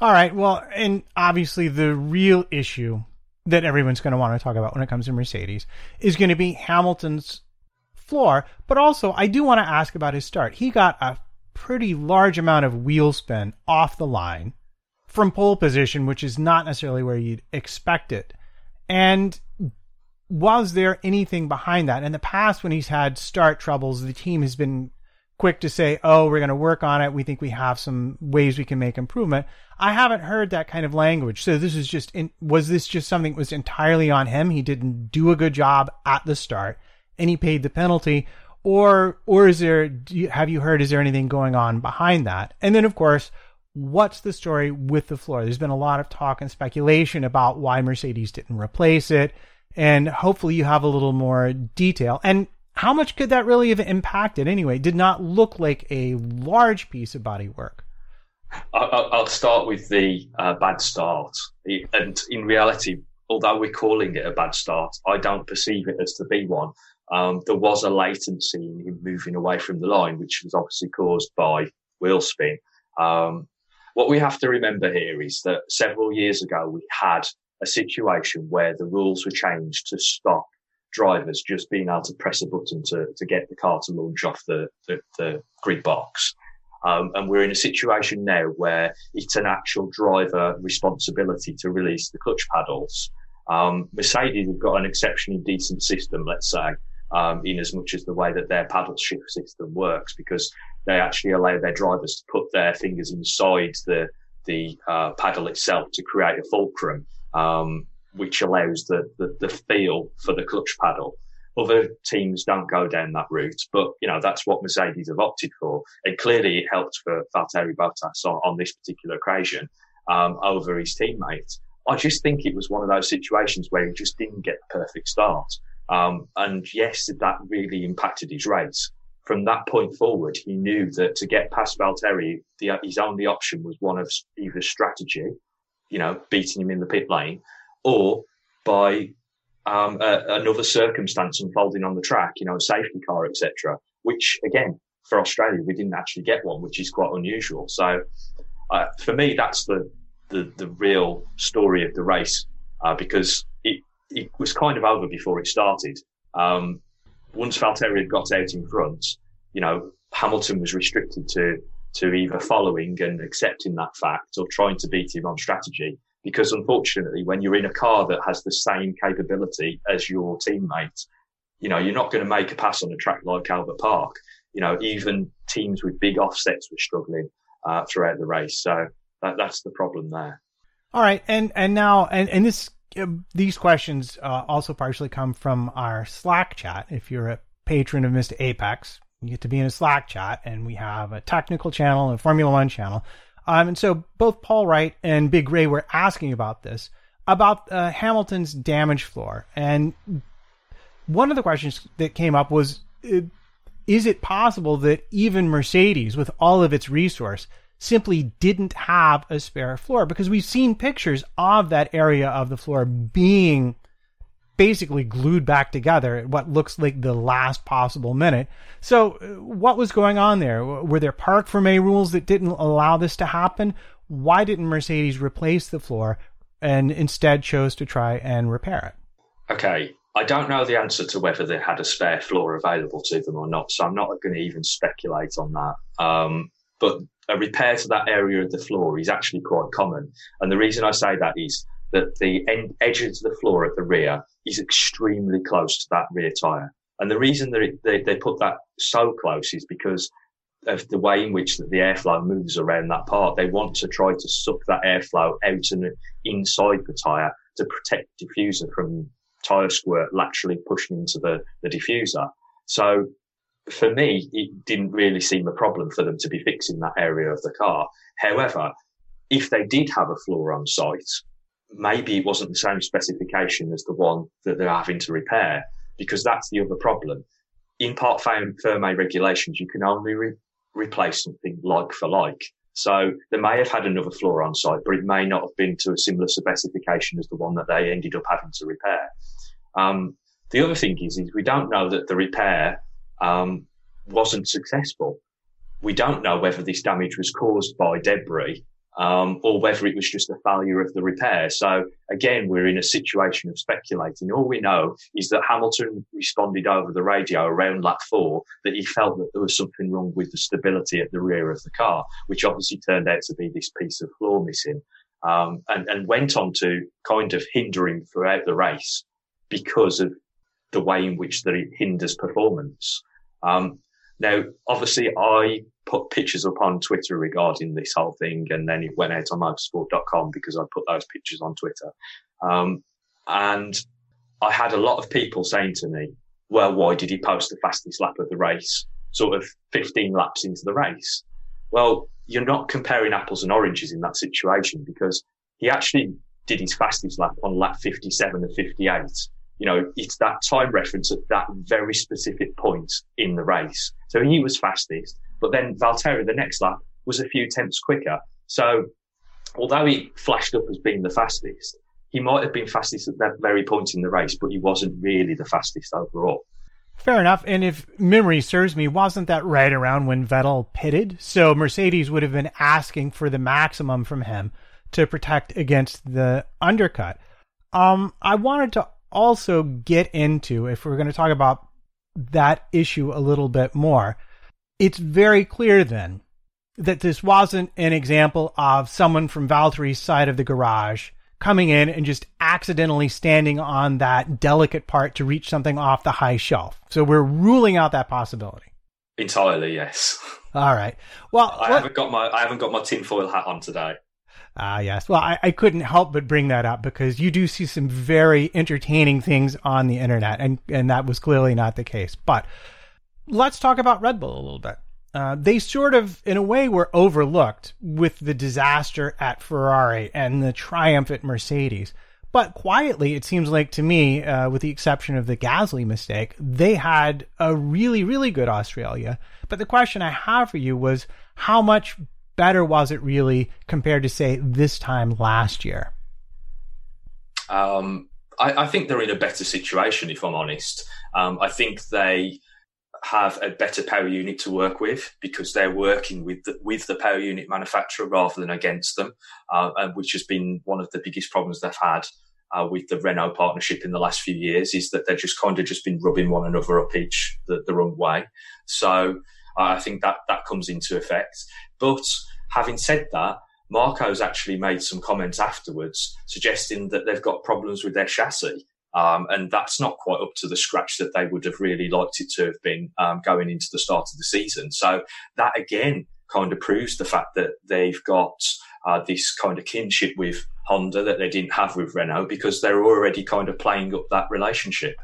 Speaker 5: All right. Well, and obviously the real issue that everyone's going to want to talk about when it comes to Mercedes is going to be Hamilton's floor. But also, I do want to ask about his start. He got a pretty large amount of wheel spin off the line from pole position, which is not necessarily where you'd expect it. And was there anything behind that? In the past, when he's had start troubles, the team has been quick to say, oh, we're going to work on it. We think we have some ways we can make improvement. I haven't heard that kind of language. So this is just, in, was this just something that was entirely on him? He didn't do a good job at the start and he paid the penalty. Or, or is there, do you, have you heard, is there anything going on behind that? And then of course, what's the story with the floor? There's been a lot of talk and speculation about why Mercedes didn't replace it. And hopefully you have a little more detail. And how much could that really have impacted anyway? It did not look like a large piece of bodywork.
Speaker 6: I'll start with the uh, bad start. And in reality, although we're calling it a bad start, I don't perceive it as to be one. Um, there was a latency in him moving away from the line, which was obviously caused by wheel spin. Um, what we have to remember here is that several years ago, we had a situation where the rules were changed to stop drivers just being able to press a button to, to get the car to launch off the, the, the grid box. Um, and we're in a situation now where it's an actual driver responsibility to release the clutch paddles. Um, Mercedes have got an exceptionally decent system, let's say, um, in as much as the way that their paddle shift system works, because they actually allow their drivers to put their fingers inside the, the, uh, paddle itself to create a fulcrum, um, which allows the, the, the feel for the clutch paddle. Other teams don't go down that route, but, you know, that's what Mercedes have opted for. And clearly it helped for Valtteri Bottas on, on this particular occasion, um, over his teammates. I just think it was one of those situations where he just didn't get the perfect start. Um, and yes, that really impacted his race. From that point forward, he knew that to get past Valtteri, the, his only option was one of either strategy, you know, beating him in the pit lane, or by um, a, another circumstance unfolding on the track, you know, a safety car, et cetera. Which, again, for Australia, we didn't actually get one, which is quite unusual. So, uh, for me, that's the, the the real story of the race, uh, because it it was kind of over before it started. Um, once Valtteri had got out in front, you know, Hamilton was restricted to to either following and accepting that fact or trying to beat him on strategy. Because unfortunately, when you're in a car that has the same capability as your teammate, you know, you're not going to make a pass on a track like Albert Park. You know, even teams with big offsets were struggling uh, throughout the race. So that, that's the problem there.
Speaker 5: All right. And, and now, and, and this, uh, these questions uh, also partially come from our Slack chat. If you're a patron of Mister Apex, you get to be in a Slack chat, and we have a technical channel and a Formula One channel. Um, and so both Paul Wright and Big Ray were asking about this, about uh, Hamilton's damage floor. And one of the questions that came up was, uh, is it possible that even Mercedes, with all of its resource, simply didn't have a spare floor? Because we've seen pictures of that area of the floor being basically glued back together at what looks like the last possible minute. So what was going on there? Were there parc fermé rules that didn't allow this to happen? Why didn't Mercedes replace the floor and instead chose to try and repair it?
Speaker 6: Okay, I don't know the answer to whether they had a spare floor available to them or not, so I'm not going to even speculate on that. Um, but a repair to that area of the floor is actually quite common. And the reason I say that is that the end, edge of the floor at the rear is extremely close to that rear tyre. And the reason that it, they, they put that so close is because of the way in which the airflow moves around that part. They want to try to suck that airflow out and inside the tyre to protect the diffuser from tyre squirt laterally pushing into the, the diffuser. So for me, it didn't really seem a problem for them to be fixing that area of the car. However, if they did have a floor on site, maybe it wasn't the same specification as the one that they're having to repair, because that's the other problem. In parc fermé regulations, you can only re- replace something like for like. So they may have had another floor on site, but it may not have been to a similar specification as the one that they ended up having to repair. Um, the other thing is, is we don't know that the repair um, wasn't successful. We don't know whether this damage was caused by debris um, or whether it was just a failure of the repair. So again, we're in a situation of speculating. All we know is that Hamilton responded over the radio around lap four that he felt that there was something wrong with the stability at the rear of the car, which obviously turned out to be this piece of floor missing, um, and, and went on to kind of hinder him throughout the race because of the way in which that it hinders performance. Um, now, obviously, I put pictures up on Twitter regarding this whole thing, and then it went out on motorsport dot com because I put those pictures on Twitter. Um, and I had a lot of people saying to me, well, why did he post the fastest lap of the race, sort of fifteen laps into the race? Well, you're not comparing apples and oranges in that situation, because he actually did his fastest lap on lap fifty-seven and fifty-eight. You know, it's that time reference at that very specific point in the race. So he was fastest, but then Valtteri, the next lap, was a few tenths quicker. So although he flashed up as being the fastest, he might have been fastest at that very point in the race, but he wasn't really the fastest overall.
Speaker 5: Fair enough. And if memory serves me, wasn't that right around when Vettel pitted? So Mercedes would have been asking for the maximum from him to protect against the undercut. Um, I wanted to also get into, if we're going to talk about that issue a little bit more, it's very clear then that this wasn't an example of someone from Valtteri's side of the garage coming in and just accidentally standing on that delicate part to reach something off the high shelf. So we're ruling out that possibility.
Speaker 6: Entirely, yes.
Speaker 5: All right. Well,
Speaker 6: I haven't got my I haven't got my tinfoil hat on today.
Speaker 5: Ah, uh, yes. Well, I, I couldn't help but bring that up because you do see some very entertaining things on the internet, and, and that was clearly not the case. But let's talk about Red Bull a little bit. Uh, they sort of, in a way, were overlooked with the disaster at Ferrari and the triumph at Mercedes. But quietly, it seems like to me, uh, with the exception of the Gasly mistake, they had a really, really good Australia. But the question I have for you was, how much better was it really compared to, say, this time last year?
Speaker 6: Um, I, I think they're in a better situation, if I'm honest. Um, I think they have a better power unit to work with because they're working with the, with the power unit manufacturer rather than against them, uh, and which has been one of the biggest problems they've had uh, with the Renault partnership in the last few years, is that they've just kind of just been rubbing one another up each the, the wrong way. So uh, I think that that comes into effect. But having said that, Marco's actually made some comments afterwards suggesting that they've got problems with their chassis. Um, and that's not quite up to the scratch that they would have really liked it to have been um, going into the start of the season. So that, again, kind of proves the fact that they've got uh, this kind of kinship with Honda that they didn't have with Renault, because they're already kind of playing up that relationship.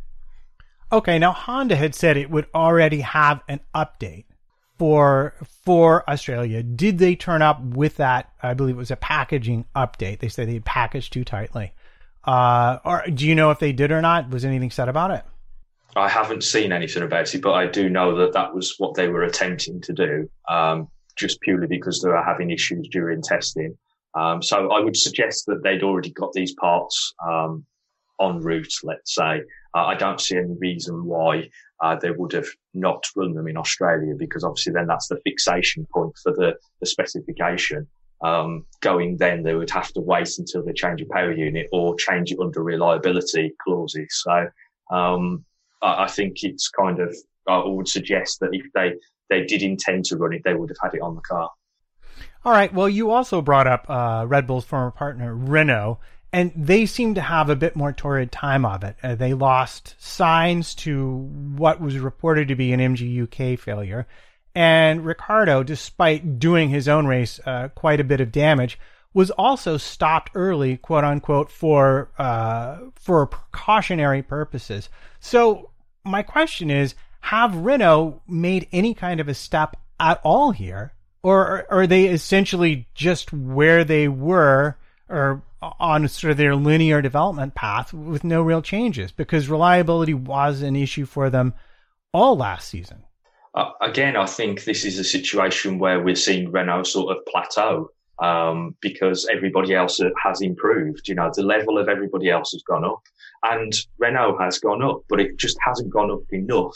Speaker 5: Okay, now Honda had said it would already have an update for for Australia. Did they turn up with that? I believe it was a packaging update. They said they packaged too tightly. Uh, or do you know if they did or not? Was anything said about it?
Speaker 6: I haven't seen anything about it, but I do know that that was what they were attempting to do, um, just purely because they were having issues during testing. Um, so I would suggest that they'd already got these parts um, en route, let's say. Uh, I don't see any reason why uh, they would have not run them in Australia, because obviously then that's the fixation point for the, the specification. Um, going then, they would have to wait until they change a power unit or change it under reliability clauses. So um, I, I think it's kind of, I would suggest that if they, they did intend to run it, they would have had it on the car.
Speaker 5: All right. Well, you also brought up uh, Red Bull's former partner, Renault, and they seem to have a bit more torrid time of it. Uh, they lost Sainz to what was reported to be an M G U K failure. And Ricciardo, despite doing his own race uh, quite a bit of damage, was also stopped early, quote unquote, for uh, for precautionary purposes. So my question is, have Renault made any kind of a step at all here? Or are they essentially just where they were, or on sort of their linear development path with no real changes? Because reliability was an issue for them all last season.
Speaker 6: Uh, again, I think this is a situation where we're seeing Renault sort of plateau um, because everybody else has improved. You know, the level of everybody else has gone up, and Renault has gone up, but it just hasn't gone up enough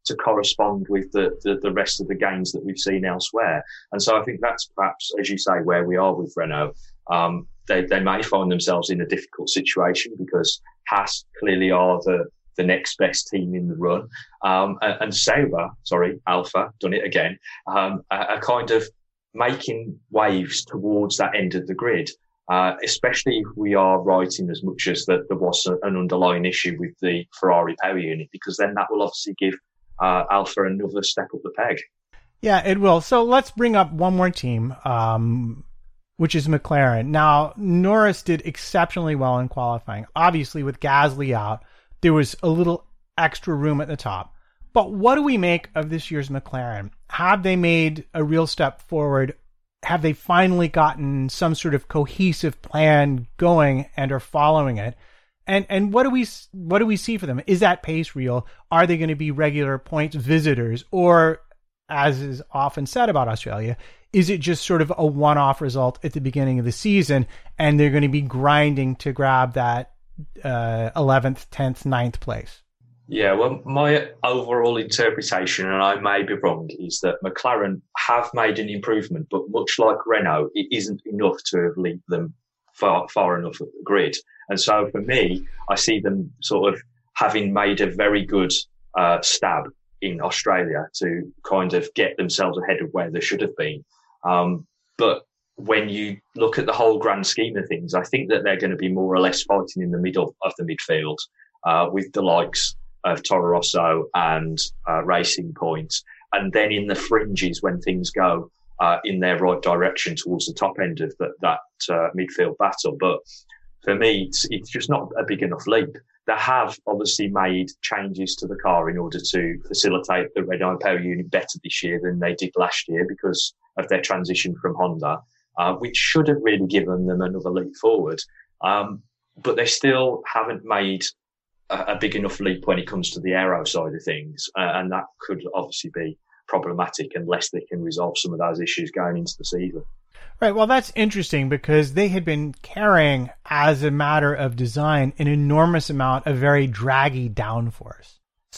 Speaker 6: to correspond with the, the, the rest of the gains that we've seen elsewhere. And so I think that's perhaps, as you say, where we are with Renault. Um, they, they may find themselves in a difficult situation because Haas clearly are the, the next best team in the run. Um, and, and Sauber, sorry, Alpha, done it again, um, are, are kind of making waves towards that end of the grid. Uh, especially if we are right in as much as that there was a, an underlying issue with the Ferrari power unit, because then that will obviously give uh, Alpha another step up the peg.
Speaker 5: Yeah, it will. So let's bring up one more team, um, which is McLaren. Now, Norris did exceptionally well in qualifying. Obviously, with Gasly out, there was a little extra room at the top. But what do we make of this year's McLaren? Have they made a real step forward? Have they finally gotten some sort of cohesive plan going and are following it? And and what do we what do we see for them? Is that pace real? Are they going to be regular points visitors? Or, as is often said about Australia, is it just sort of a one-off result at the beginning of the season and they're going to be grinding to grab that uh, eleventh, tenth, ninth place?
Speaker 6: Yeah, well, my overall interpretation, and I may be wrong, is that McLaren have made an improvement, but much like Renault, it isn't enough to have leaped them far, far enough up the grid. And so for me, I see them sort of having made a very good uh, stab in Australia to kind of get themselves ahead of where they should have been. Um, but when you look at the whole grand scheme of things, I think that they're going to be more or less fighting in the middle of the midfield uh, with the likes of Toro Rosso and uh, Racing Point. And then in the fringes, when things go uh, in their right direction towards the top end of the, that uh, midfield battle. But for me, it's, it's just not a big enough leap. They have obviously made changes to the car in order to facilitate the Renault power unit better this year than they did last year because of their transition from Honda, uh, which should have really given them another leap forward. Um, but they still haven't made a big enough leap when it comes to the aero side of things. Uh, and that could obviously be problematic unless they can resolve some of those issues going into the season.
Speaker 5: Right. Well, that's interesting because they had been carrying, as a matter of design, an enormous amount of very draggy downforce.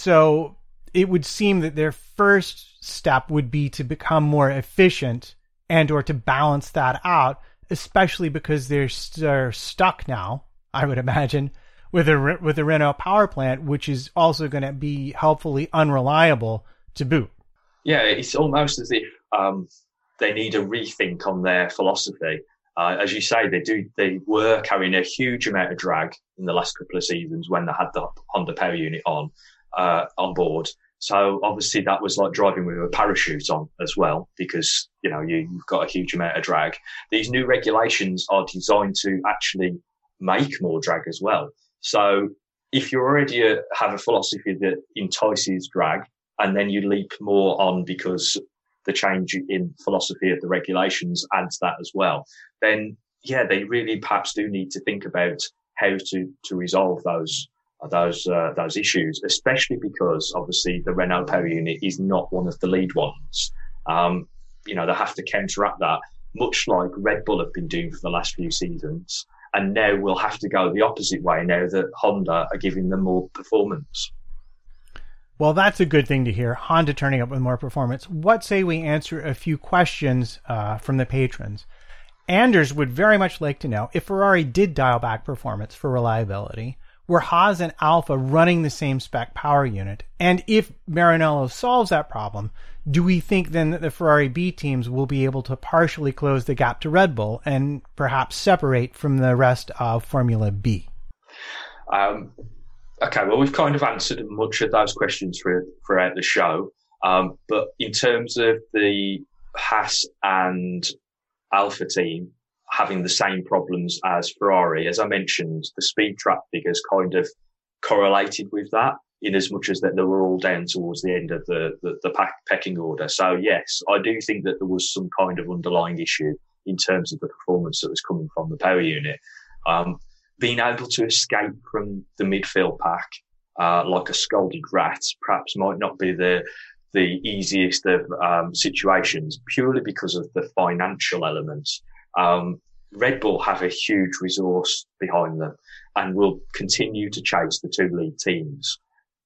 Speaker 5: So it would seem that their first step would be to become more efficient and or to balance that out, especially because they're, they're stuck now, I would imagine, with a with a Renault power plant, which is also going to be helpfully unreliable to boot.
Speaker 6: Yeah, it's almost as if um, they need a rethink on their philosophy. Uh, as you say, they do. They were carrying a huge amount of drag in the last couple of seasons when they had the Honda power unit on uh, on board. So obviously that was like driving with a parachute on as well, because you know you, you've got a huge amount of drag. These new regulations are designed to actually make more drag as well. So if you already uh, have a philosophy that entices drag and then you leap more on because the change in philosophy of the regulations adds that as well, then yeah, they really perhaps do need to think about how to, to resolve those, those, uh, those issues, especially because obviously the Renault power unit is not one of the lead ones. Um, you know, they have to counteract that, much like Red Bull have been doing for the last few seasons. And now we'll have to go the opposite way now that Honda are giving them more performance.
Speaker 5: Well, that's a good thing to hear. Honda turning up with more performance. What say we answer a few questions uh, from the patrons? Anders would very much like to know if Ferrari did dial back performance for reliability, were Haas and Alpha running the same spec power unit? And if Maranello solves that problem, do we think then that the Ferrari B teams will be able to partially close the gap to Red Bull and perhaps separate from the rest of Formula B?
Speaker 6: Um, okay, well, we've kind of answered much of those questions for, throughout the show. Um, but in terms of the Haas and Alpha team having the same problems as Ferrari, as I mentioned, the speed trap figures kind of correlated with that, in as much as that they were all down towards the end of the, the, the pack, pecking order. So yes, I do think that there was some kind of underlying issue in terms of the performance that was coming from the power unit. Um, being able to escape from the midfield pack, uh, like a scalded rat, perhaps might not be the, the easiest of, um, situations, purely because of the financial elements. Um, Red Bull have a huge resource behind them and will continue to chase the two lead teams.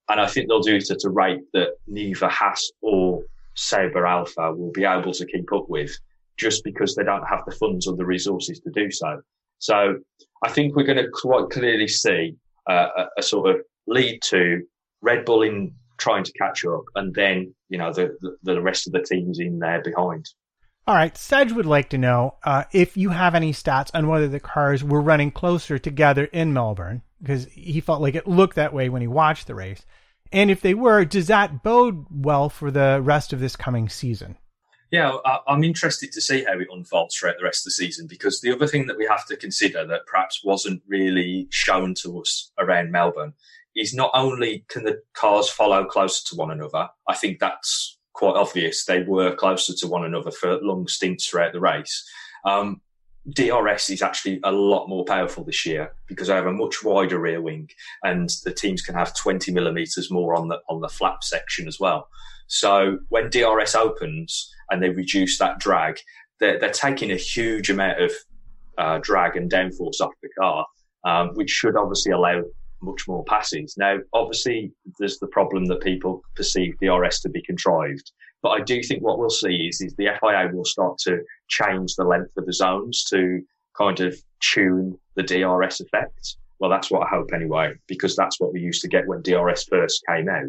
Speaker 6: And I think they'll do it at a rate that neither Haas or Sauber Alpha will be able to keep up with, just because they don't have the funds or the resources to do so. So I think we're going to quite clearly see uh, a, a sort of lead to Red Bull in trying to catch up, and then, you know, the, the, the rest of the teams in there behind.
Speaker 5: All right, Sedge would like to know uh, if you have any stats on whether the cars were running closer together in Melbourne, because he felt like it looked that way when he watched the race. And if they were, does that bode well for the rest of this coming season?
Speaker 9: Yeah, I'm interested to see how it unfolds throughout the rest of the season, because the other thing that we have to consider that perhaps wasn't really shown to us around Melbourne is not only can the cars follow closer to one another. I think that's quite obvious. They were closer to one another for long stints throughout the race. Um, D R S is actually a lot more powerful this year because they have a much wider rear wing, and the teams can have twenty millimeters more on the on the flap section as well. So when D R S opens and they reduce that drag, they're, they're taking a huge amount of uh, drag and downforce off the car, um, which should obviously allow much more passes. Now, obviously, there's the problem that people perceive D R S to be contrived. But I do think what we'll see is, is the F I A will start to change the length of the zones to kind of tune the D R S effect. Well, that's what I hope anyway, because that's what we used to get when D R S first came out.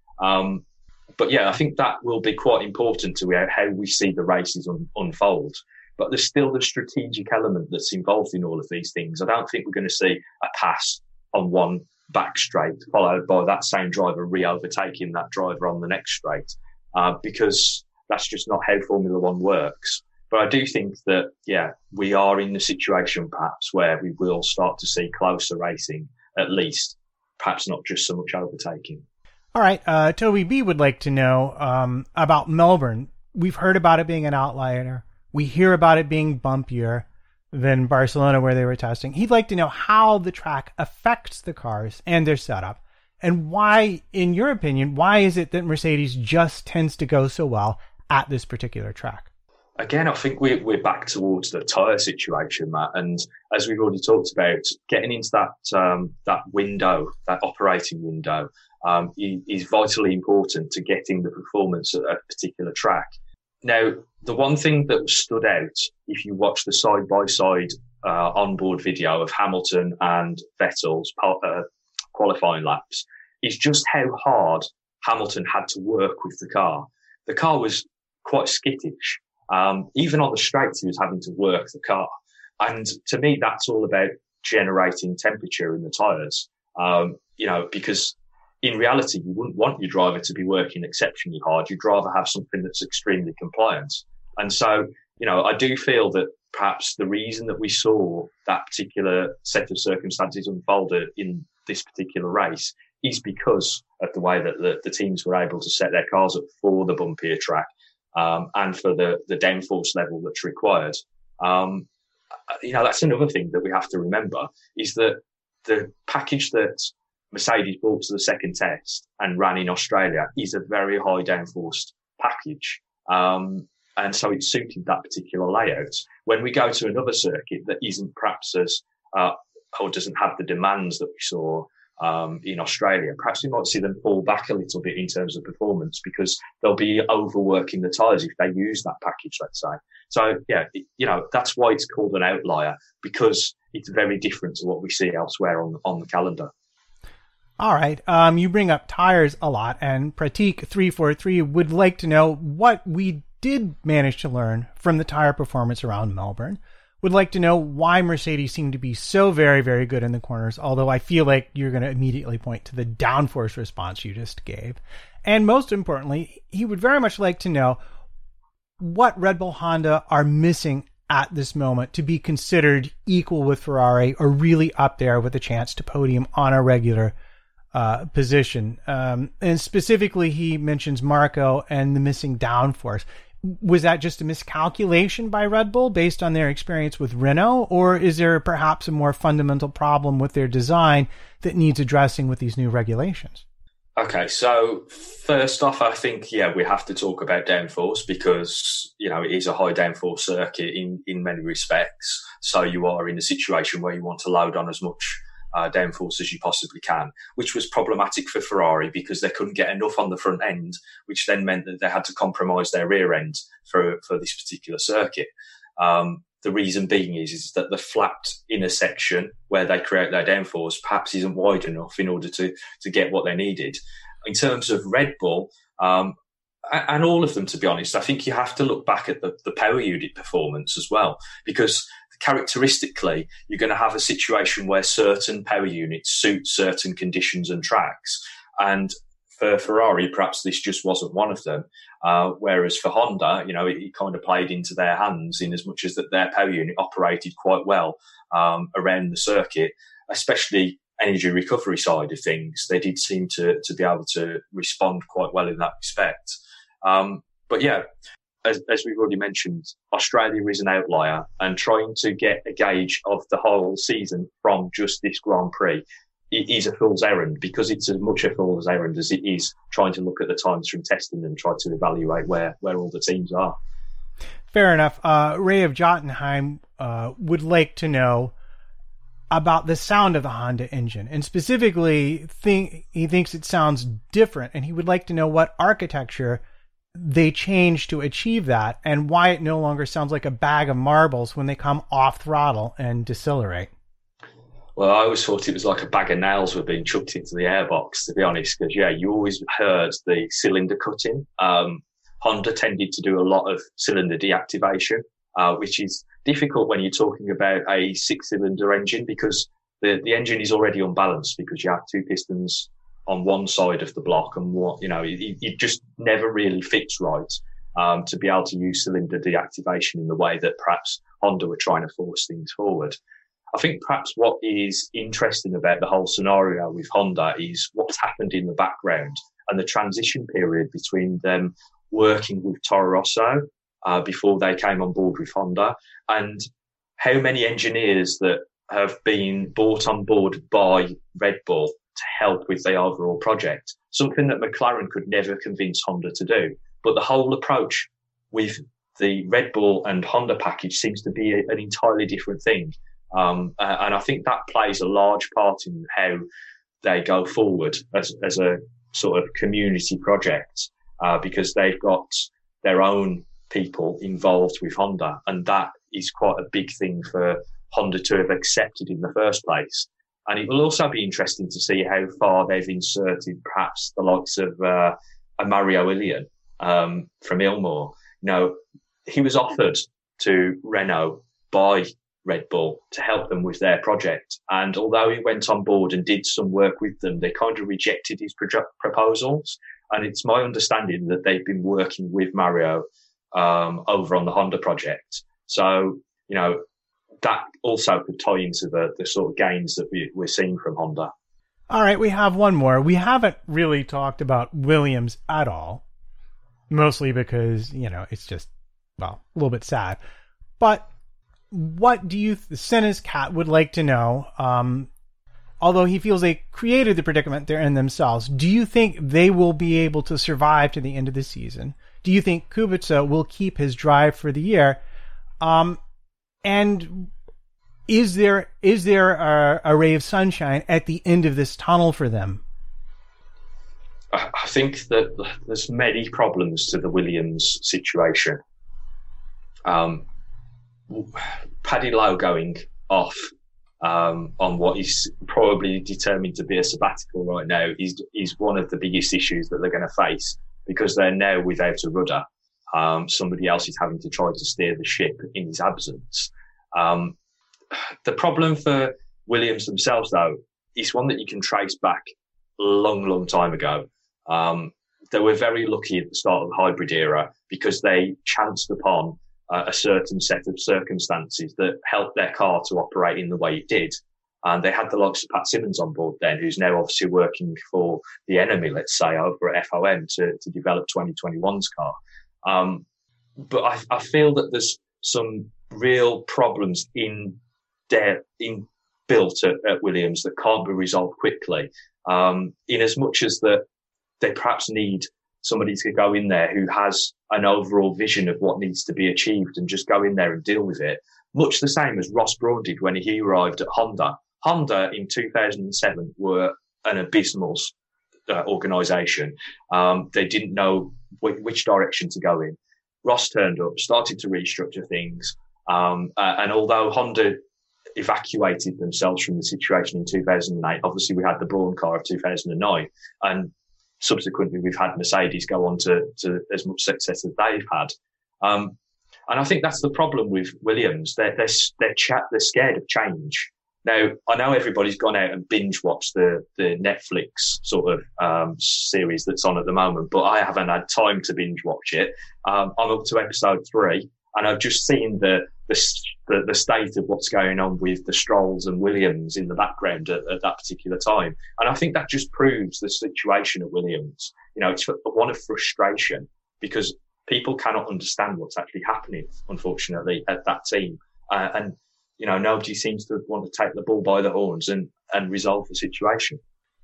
Speaker 9: Um, but yeah, I think that will be quite important to how we see the races un- unfold. But there's still the strategic element that's involved in all of these things. I don't think we're going to see a pass on one back straight, followed by that same driver re-overtaking that driver on the next straight, uh, because that's just not how Formula One works. But I do think that, yeah, we are in the situation perhaps where we will start to see closer racing, at least, perhaps not just so much overtaking.
Speaker 5: All right, uh, Toby B would like to know um, about Melbourne. We've heard about it being an outlier. We hear about it being bumpier than Barcelona, where they were testing. He'd like to know how the track affects the cars and their setup, and why, in your opinion, why is it that Mercedes just tends to go so well at this particular track?
Speaker 6: Again, I think we're, we're back towards the tyre situation, Matt. And as we've already talked about, getting into that um, that window, that operating window, um, is vitally important to getting the performance at a particular track. Now, the one thing that stood out, if you watch the side-by-side uh, onboard video of Hamilton and Vettel's uh, qualifying laps, is just how hard Hamilton had to work with the car. The car was quite skittish. Um, even on the straights, he was having to work the car. And to me, that's all about generating temperature in the tyres, um, you know, because in reality, you wouldn't want your driver to be working exceptionally hard. You'd rather have something that's extremely compliant. And so, you know, I do feel that perhaps the reason that we saw that particular set of circumstances unfolded in this particular race is because of the way that the, the teams were able to set their cars up for the bumpier track, um, and for the, the downforce level that's required. Um, you know, that's another thing that we have to remember, is that the package that Mercedes brought to the second test and ran in Australia is a very high downforce package. Um, and so it suited that particular layout. When we go to another circuit that isn't perhaps as, uh, or doesn't have the demands that we saw um, in Australia, perhaps we might see them fall back a little bit in terms of performance, because they'll be overworking the tyres if they use that package, let's say. So, yeah, it, you know, that's why it's called an outlier, because it's very different to what we see elsewhere on, on the calendar.
Speaker 5: All right. Um, you bring up tires a lot, and Pratik three forty-three would like to know what we did manage to learn from the tire performance around Melbourne. Would like to know why Mercedes seemed to be so very, very good in the corners, although I feel like you're going to immediately point to the downforce response you just gave. And most importantly, he would very much like to know what Red Bull Honda are missing at this moment to be considered equal with Ferrari, or really up there with a chance to podium on a regular Uh, position. Um, and specifically, he mentions Marco and the missing downforce. Was that just a miscalculation by Red Bull based on their experience with Renault, or is there perhaps a more fundamental problem with their design that needs addressing with these new regulations?
Speaker 9: Okay, so first off, I think, yeah, we have to talk about downforce, because, you know, it is a high downforce circuit in, in many respects. So you are in a situation where you want to load on as much uh, downforce as you possibly can, which was problematic for Ferrari because they couldn't get enough on the front end, which then meant that they had to compromise their rear end for, for this particular circuit. Um, the reason being is, is that the flat inner section where they create their downforce perhaps isn't wide enough in order to, to get what they needed. In terms of Red Bull, um, and all of them, to be honest, I think you have to look back at the, the power unit performance as well, because characteristically, you're going to have a situation where certain power units suit certain conditions and tracks. And for Ferrari, perhaps this just wasn't one of them. Uh, whereas for Honda, you know, it, it kind of played into their hands in as much as that their power unit operated quite well um, around the circuit, especially energy recovery side of things. They did seem to, to be able to respond quite well in that respect. Um, but yeah, as, as we've already mentioned, Australia is an outlier, and trying to get a gauge of the whole season from just this Grand Prix is a fool's errand, because it's as much a fool's errand as it is trying to look at the times from testing and try to evaluate where, where all the teams are.
Speaker 5: Fair enough. Uh, Ray of Jotunheim uh, would like to know about the sound of the Honda engine, and specifically think, he thinks it sounds different, and he would like to know what architecture they changed to achieve that, and why it no longer sounds like a bag of marbles when they come off throttle and decelerate.
Speaker 6: Well, I always thought it was like a bag of nails were being chucked into the airbox, to be honest, because, yeah, you always heard the cylinder cutting. Um, Honda tended to do a lot of cylinder deactivation, uh, which is difficult when you're talking about a six-cylinder engine, because the, the engine is already unbalanced because you have two pistons on one side of the block, and what, you know, it, it just never really fits right um, to be able to use cylinder deactivation in the way that perhaps Honda were trying to force things forward. I think perhaps what is interesting about the whole scenario with Honda is what's happened in the background and the transition period between them working with Toro Rosso uh, before they came on board with Honda, and how many engineers that have been brought on board by Red Bull to help with the overall project, something that McLaren could never convince Honda to do. But the whole approach with the Red Bull and Honda package seems to be a, an entirely different thing. Um, uh, and I think that plays a large part in how they go forward as, as a sort of community project, uh, because they've got their own people involved with Honda. And that is quite a big thing for Honda to have accepted in the first place. And it will also be interesting to see how far they've inserted perhaps the likes of uh, a Mario Ilian um, from Ilmor. You know, he was offered to Renault by Red Bull to help them with their project. And although he went on board and did some work with them, they kind of rejected his pro- proposals. And it's my understanding that they've been working with Mario um, over on the Honda project. So, you know, that also could tie into the, the sort of gains that we, we're seeing from Honda.
Speaker 5: All right, we have one more. We haven't really talked about Williams at all, mostly because, you know, it's just, well, a little bit sad. But what do you, Senna's cat would like to know, um, although he feels they created the predicament they're in themselves, do you think they will be able to survive to the end of the season? Do you think Kubica will keep his drive for the year? Um, and is there is there a, a ray of sunshine at the end of this tunnel for them?
Speaker 6: I think that there's many problems to the Williams situation. Um, Paddy Lowe going off um, on what is probably determined to be a sabbatical right now is is one of the biggest issues that they're going to face, because they're now without a rudder. Um, somebody else is having to try to steer the ship in his absence. Um, the problem for Williams themselves, though, is one that you can trace back a long, long time ago. Um, they were very lucky at the start of the hybrid era because they chanced upon uh, a certain set of circumstances that helped their car to operate in the way it did. And they had the likes of Pat Simmons on board then, who's now obviously working for the enemy, let's say, over at F O M to, to develop twenty twenty-one's car. Um, but I, I feel that there's some real problems in their in built at, at Williams that can't be resolved quickly. Um, in as much as that they perhaps need somebody to go in there who has an overall vision of what needs to be achieved and just go in there and deal with it. Much the same as Ross Brawn did when he arrived at Honda. Honda in two thousand seven were an abysmal uh, organisation. Um, they didn't know w- which direction to go in. Ross turned up, started to restructure things. Um, uh, and although Honda evacuated themselves from the situation in two thousand eight, obviously we had the Brawn car of two thousand nine, and subsequently we've had Mercedes go on to, to as much success as they've had. Um, and I think that's the problem with Williams. They're, they're, they're, cha- they're scared of change. Now, I know everybody's gone out and binge watched the, the Netflix sort of um, series that's on at the moment, but I haven't had time to binge watch it. Um, I'm up to episode three, and I've just seen the, the the the state of what's going on with the Strolls and Williams in the background at, at that particular time. And I think that just proves the situation at Williams. You know, it's one of frustration because people cannot understand what's actually happening, unfortunately, at that team. Uh, and You know, nobody seems to want to take the bull by the horns and, and resolve the situation.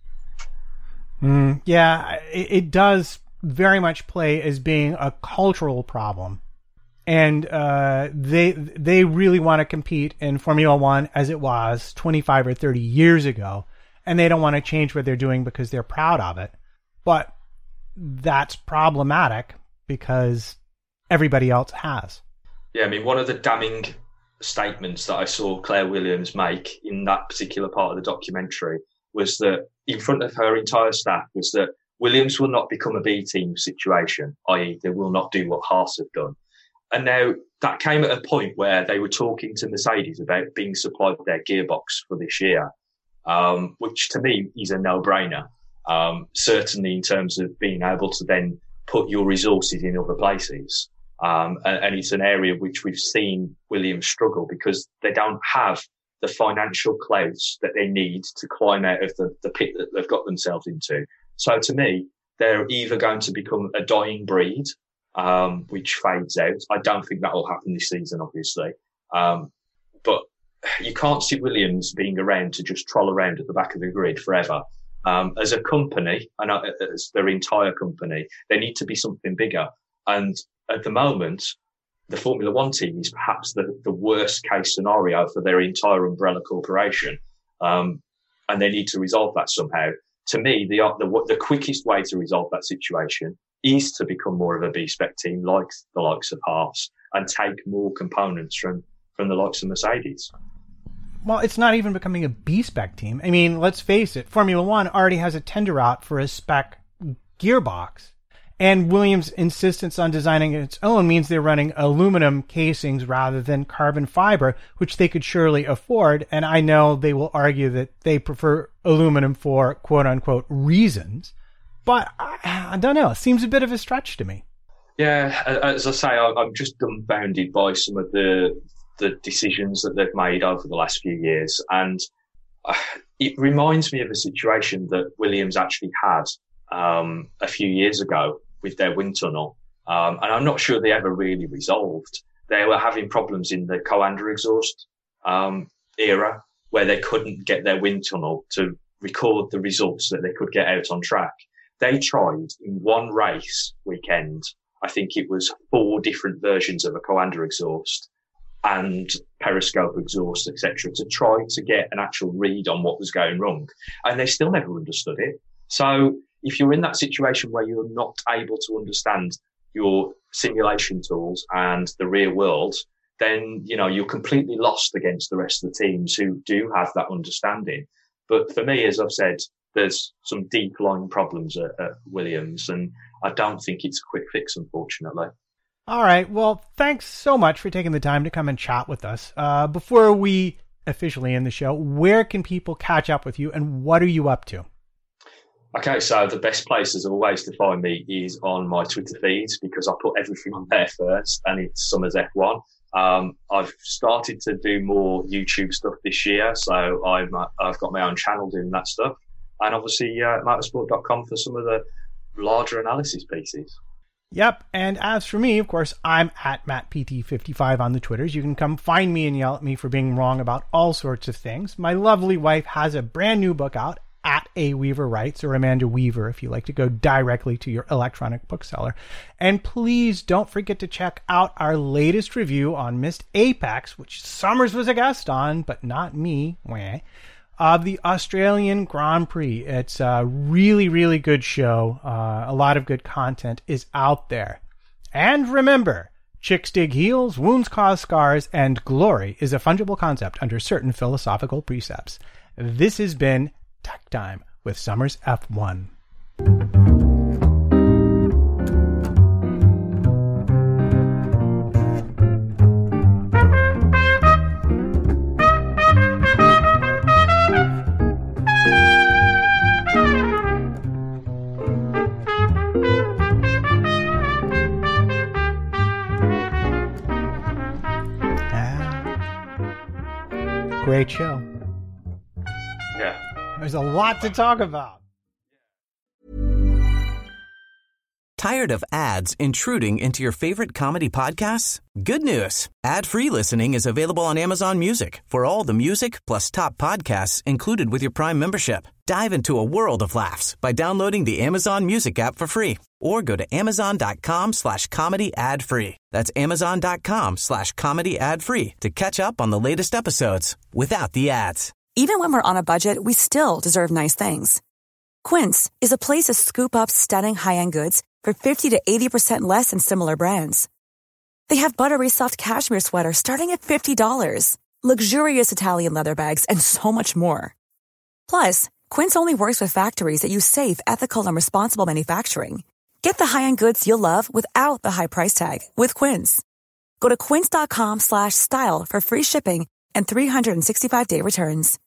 Speaker 5: Mm, yeah, it, it does very much play as being a cultural problem. And uh, they they really want to compete in Formula One as it was twenty-five or thirty years ago. And they don't want to change what they're doing because they're proud of it. But that's problematic because everybody else has.
Speaker 6: Yeah, I mean, one of the damning statements that I saw Claire Williams make in that particular part of the documentary was that in front of her entire staff was that Williams will not become a B team situation, that is they will not do what Haas have done. And now that came at a point where they were talking to Mercedes about being supplied with their gearbox for this year, um, which to me is a no-brainer, um, certainly in terms of being able to then put your resources in other places. Um, and, and it's an area which we've seen Williams struggle because they don't have the financial clouts that they need to climb out of the, the pit that they've got themselves into. So to me, they're either going to become a dying breed, um, which fades out. I don't think that will happen this season, obviously. Um, but you can't see Williams being around to just troll around at the back of the grid forever. Um, as a company, and as their entire company, they need to be something bigger. And at the moment, the Formula One team is perhaps the, the worst case scenario for their entire umbrella corporation. Um, and they need to resolve that somehow. To me, the, the, the quickest way to resolve that situation is to become more of a B-spec team like the likes of Haas and take more components from, from the likes of Mercedes.
Speaker 5: Well, it's not even becoming a B-spec team. I mean, let's face it, Formula One already has a tender out for a spec gearbox. And Williams' insistence on designing its own means they're running aluminum casings rather than carbon fiber, which they could surely afford. And I know they will argue that they prefer aluminum for quote-unquote reasons. But I, I don't know. It seems a bit of a stretch to me.
Speaker 6: Yeah, as I say, I'm just dumbfounded by some of the the decisions that they've made over the last few years. And it reminds me of a situation that Williams actually had um, a few years ago with their wind tunnel. Um, and I'm not sure they ever really resolved. They were having problems in the co-under exhaust um, era where they couldn't get their wind tunnel to record the results that they could get out on track. They tried in one race weekend, I think it was four different versions of a co-under exhaust and periscope exhaust, et cetera, to try to get an actual read on what was going wrong. And they still never understood it. So if you're in that situation where you're not able to understand your simulation tools and the real world, then, you know, you're completely lost against the rest of the teams who do have that understanding. But for me, as I've said, there's some deep lying problems at, at Williams, and I don't think it's a quick fix, unfortunately.
Speaker 5: All right. Well, thanks so much for taking the time to come and chat with us. Uh, before we officially end the show, where can people catch up with you and what are you up to?
Speaker 6: Okay, so the best place as always to find me is on my Twitter feeds because I put everything on there first, and it's Summers F one. Um, I've started to do more YouTube stuff this year, so I'm, I've got my own channel doing that stuff. And obviously uh, motorsport dot com for some of the larger analysis pieces.
Speaker 5: Yep, and as for me, of course, I'm at Matt P T fifty-five on the Twitters. You can come find me and yell at me for being wrong about all sorts of things. My lovely wife has a brand new book out, at A Weaver Writes, or Amanda Weaver, if you like to go directly to your electronic bookseller. And please don't forget to check out our latest review on Missed Apex, which Summers was a guest on, but not me. of the Australian Grand Prix. It's a really, really good show. Uh, a lot of good content is out there. And remember, chicks dig heels, wounds cause scars, and glory is a fungible concept under certain philosophical precepts. This has been Tech Time with Summers F one. Great show.
Speaker 6: Yeah.
Speaker 5: There's a lot to talk about.
Speaker 1: Tired of ads intruding into your favorite comedy podcasts? Good news. Ad-free listening is available on Amazon Music for all the music plus top podcasts included with your Prime membership. Dive into a world of laughs by downloading the Amazon Music app for free or go to amazon.com slash comedy ad free. That's amazon.com slash comedy ad free to catch up on the latest episodes without the ads.
Speaker 10: Even when we're on a budget, we still deserve nice things. Quince is a place to scoop up stunning high-end goods for fifty to eighty percent less than similar brands. They have buttery soft cashmere sweaters starting at fifty dollars, luxurious Italian leather bags, and so much more. Plus, Quince only works with factories that use safe, ethical, and responsible manufacturing. Get the high-end goods you'll love without the high price tag with Quince. Go to quince.com slash style for free shipping and three sixty-five day returns.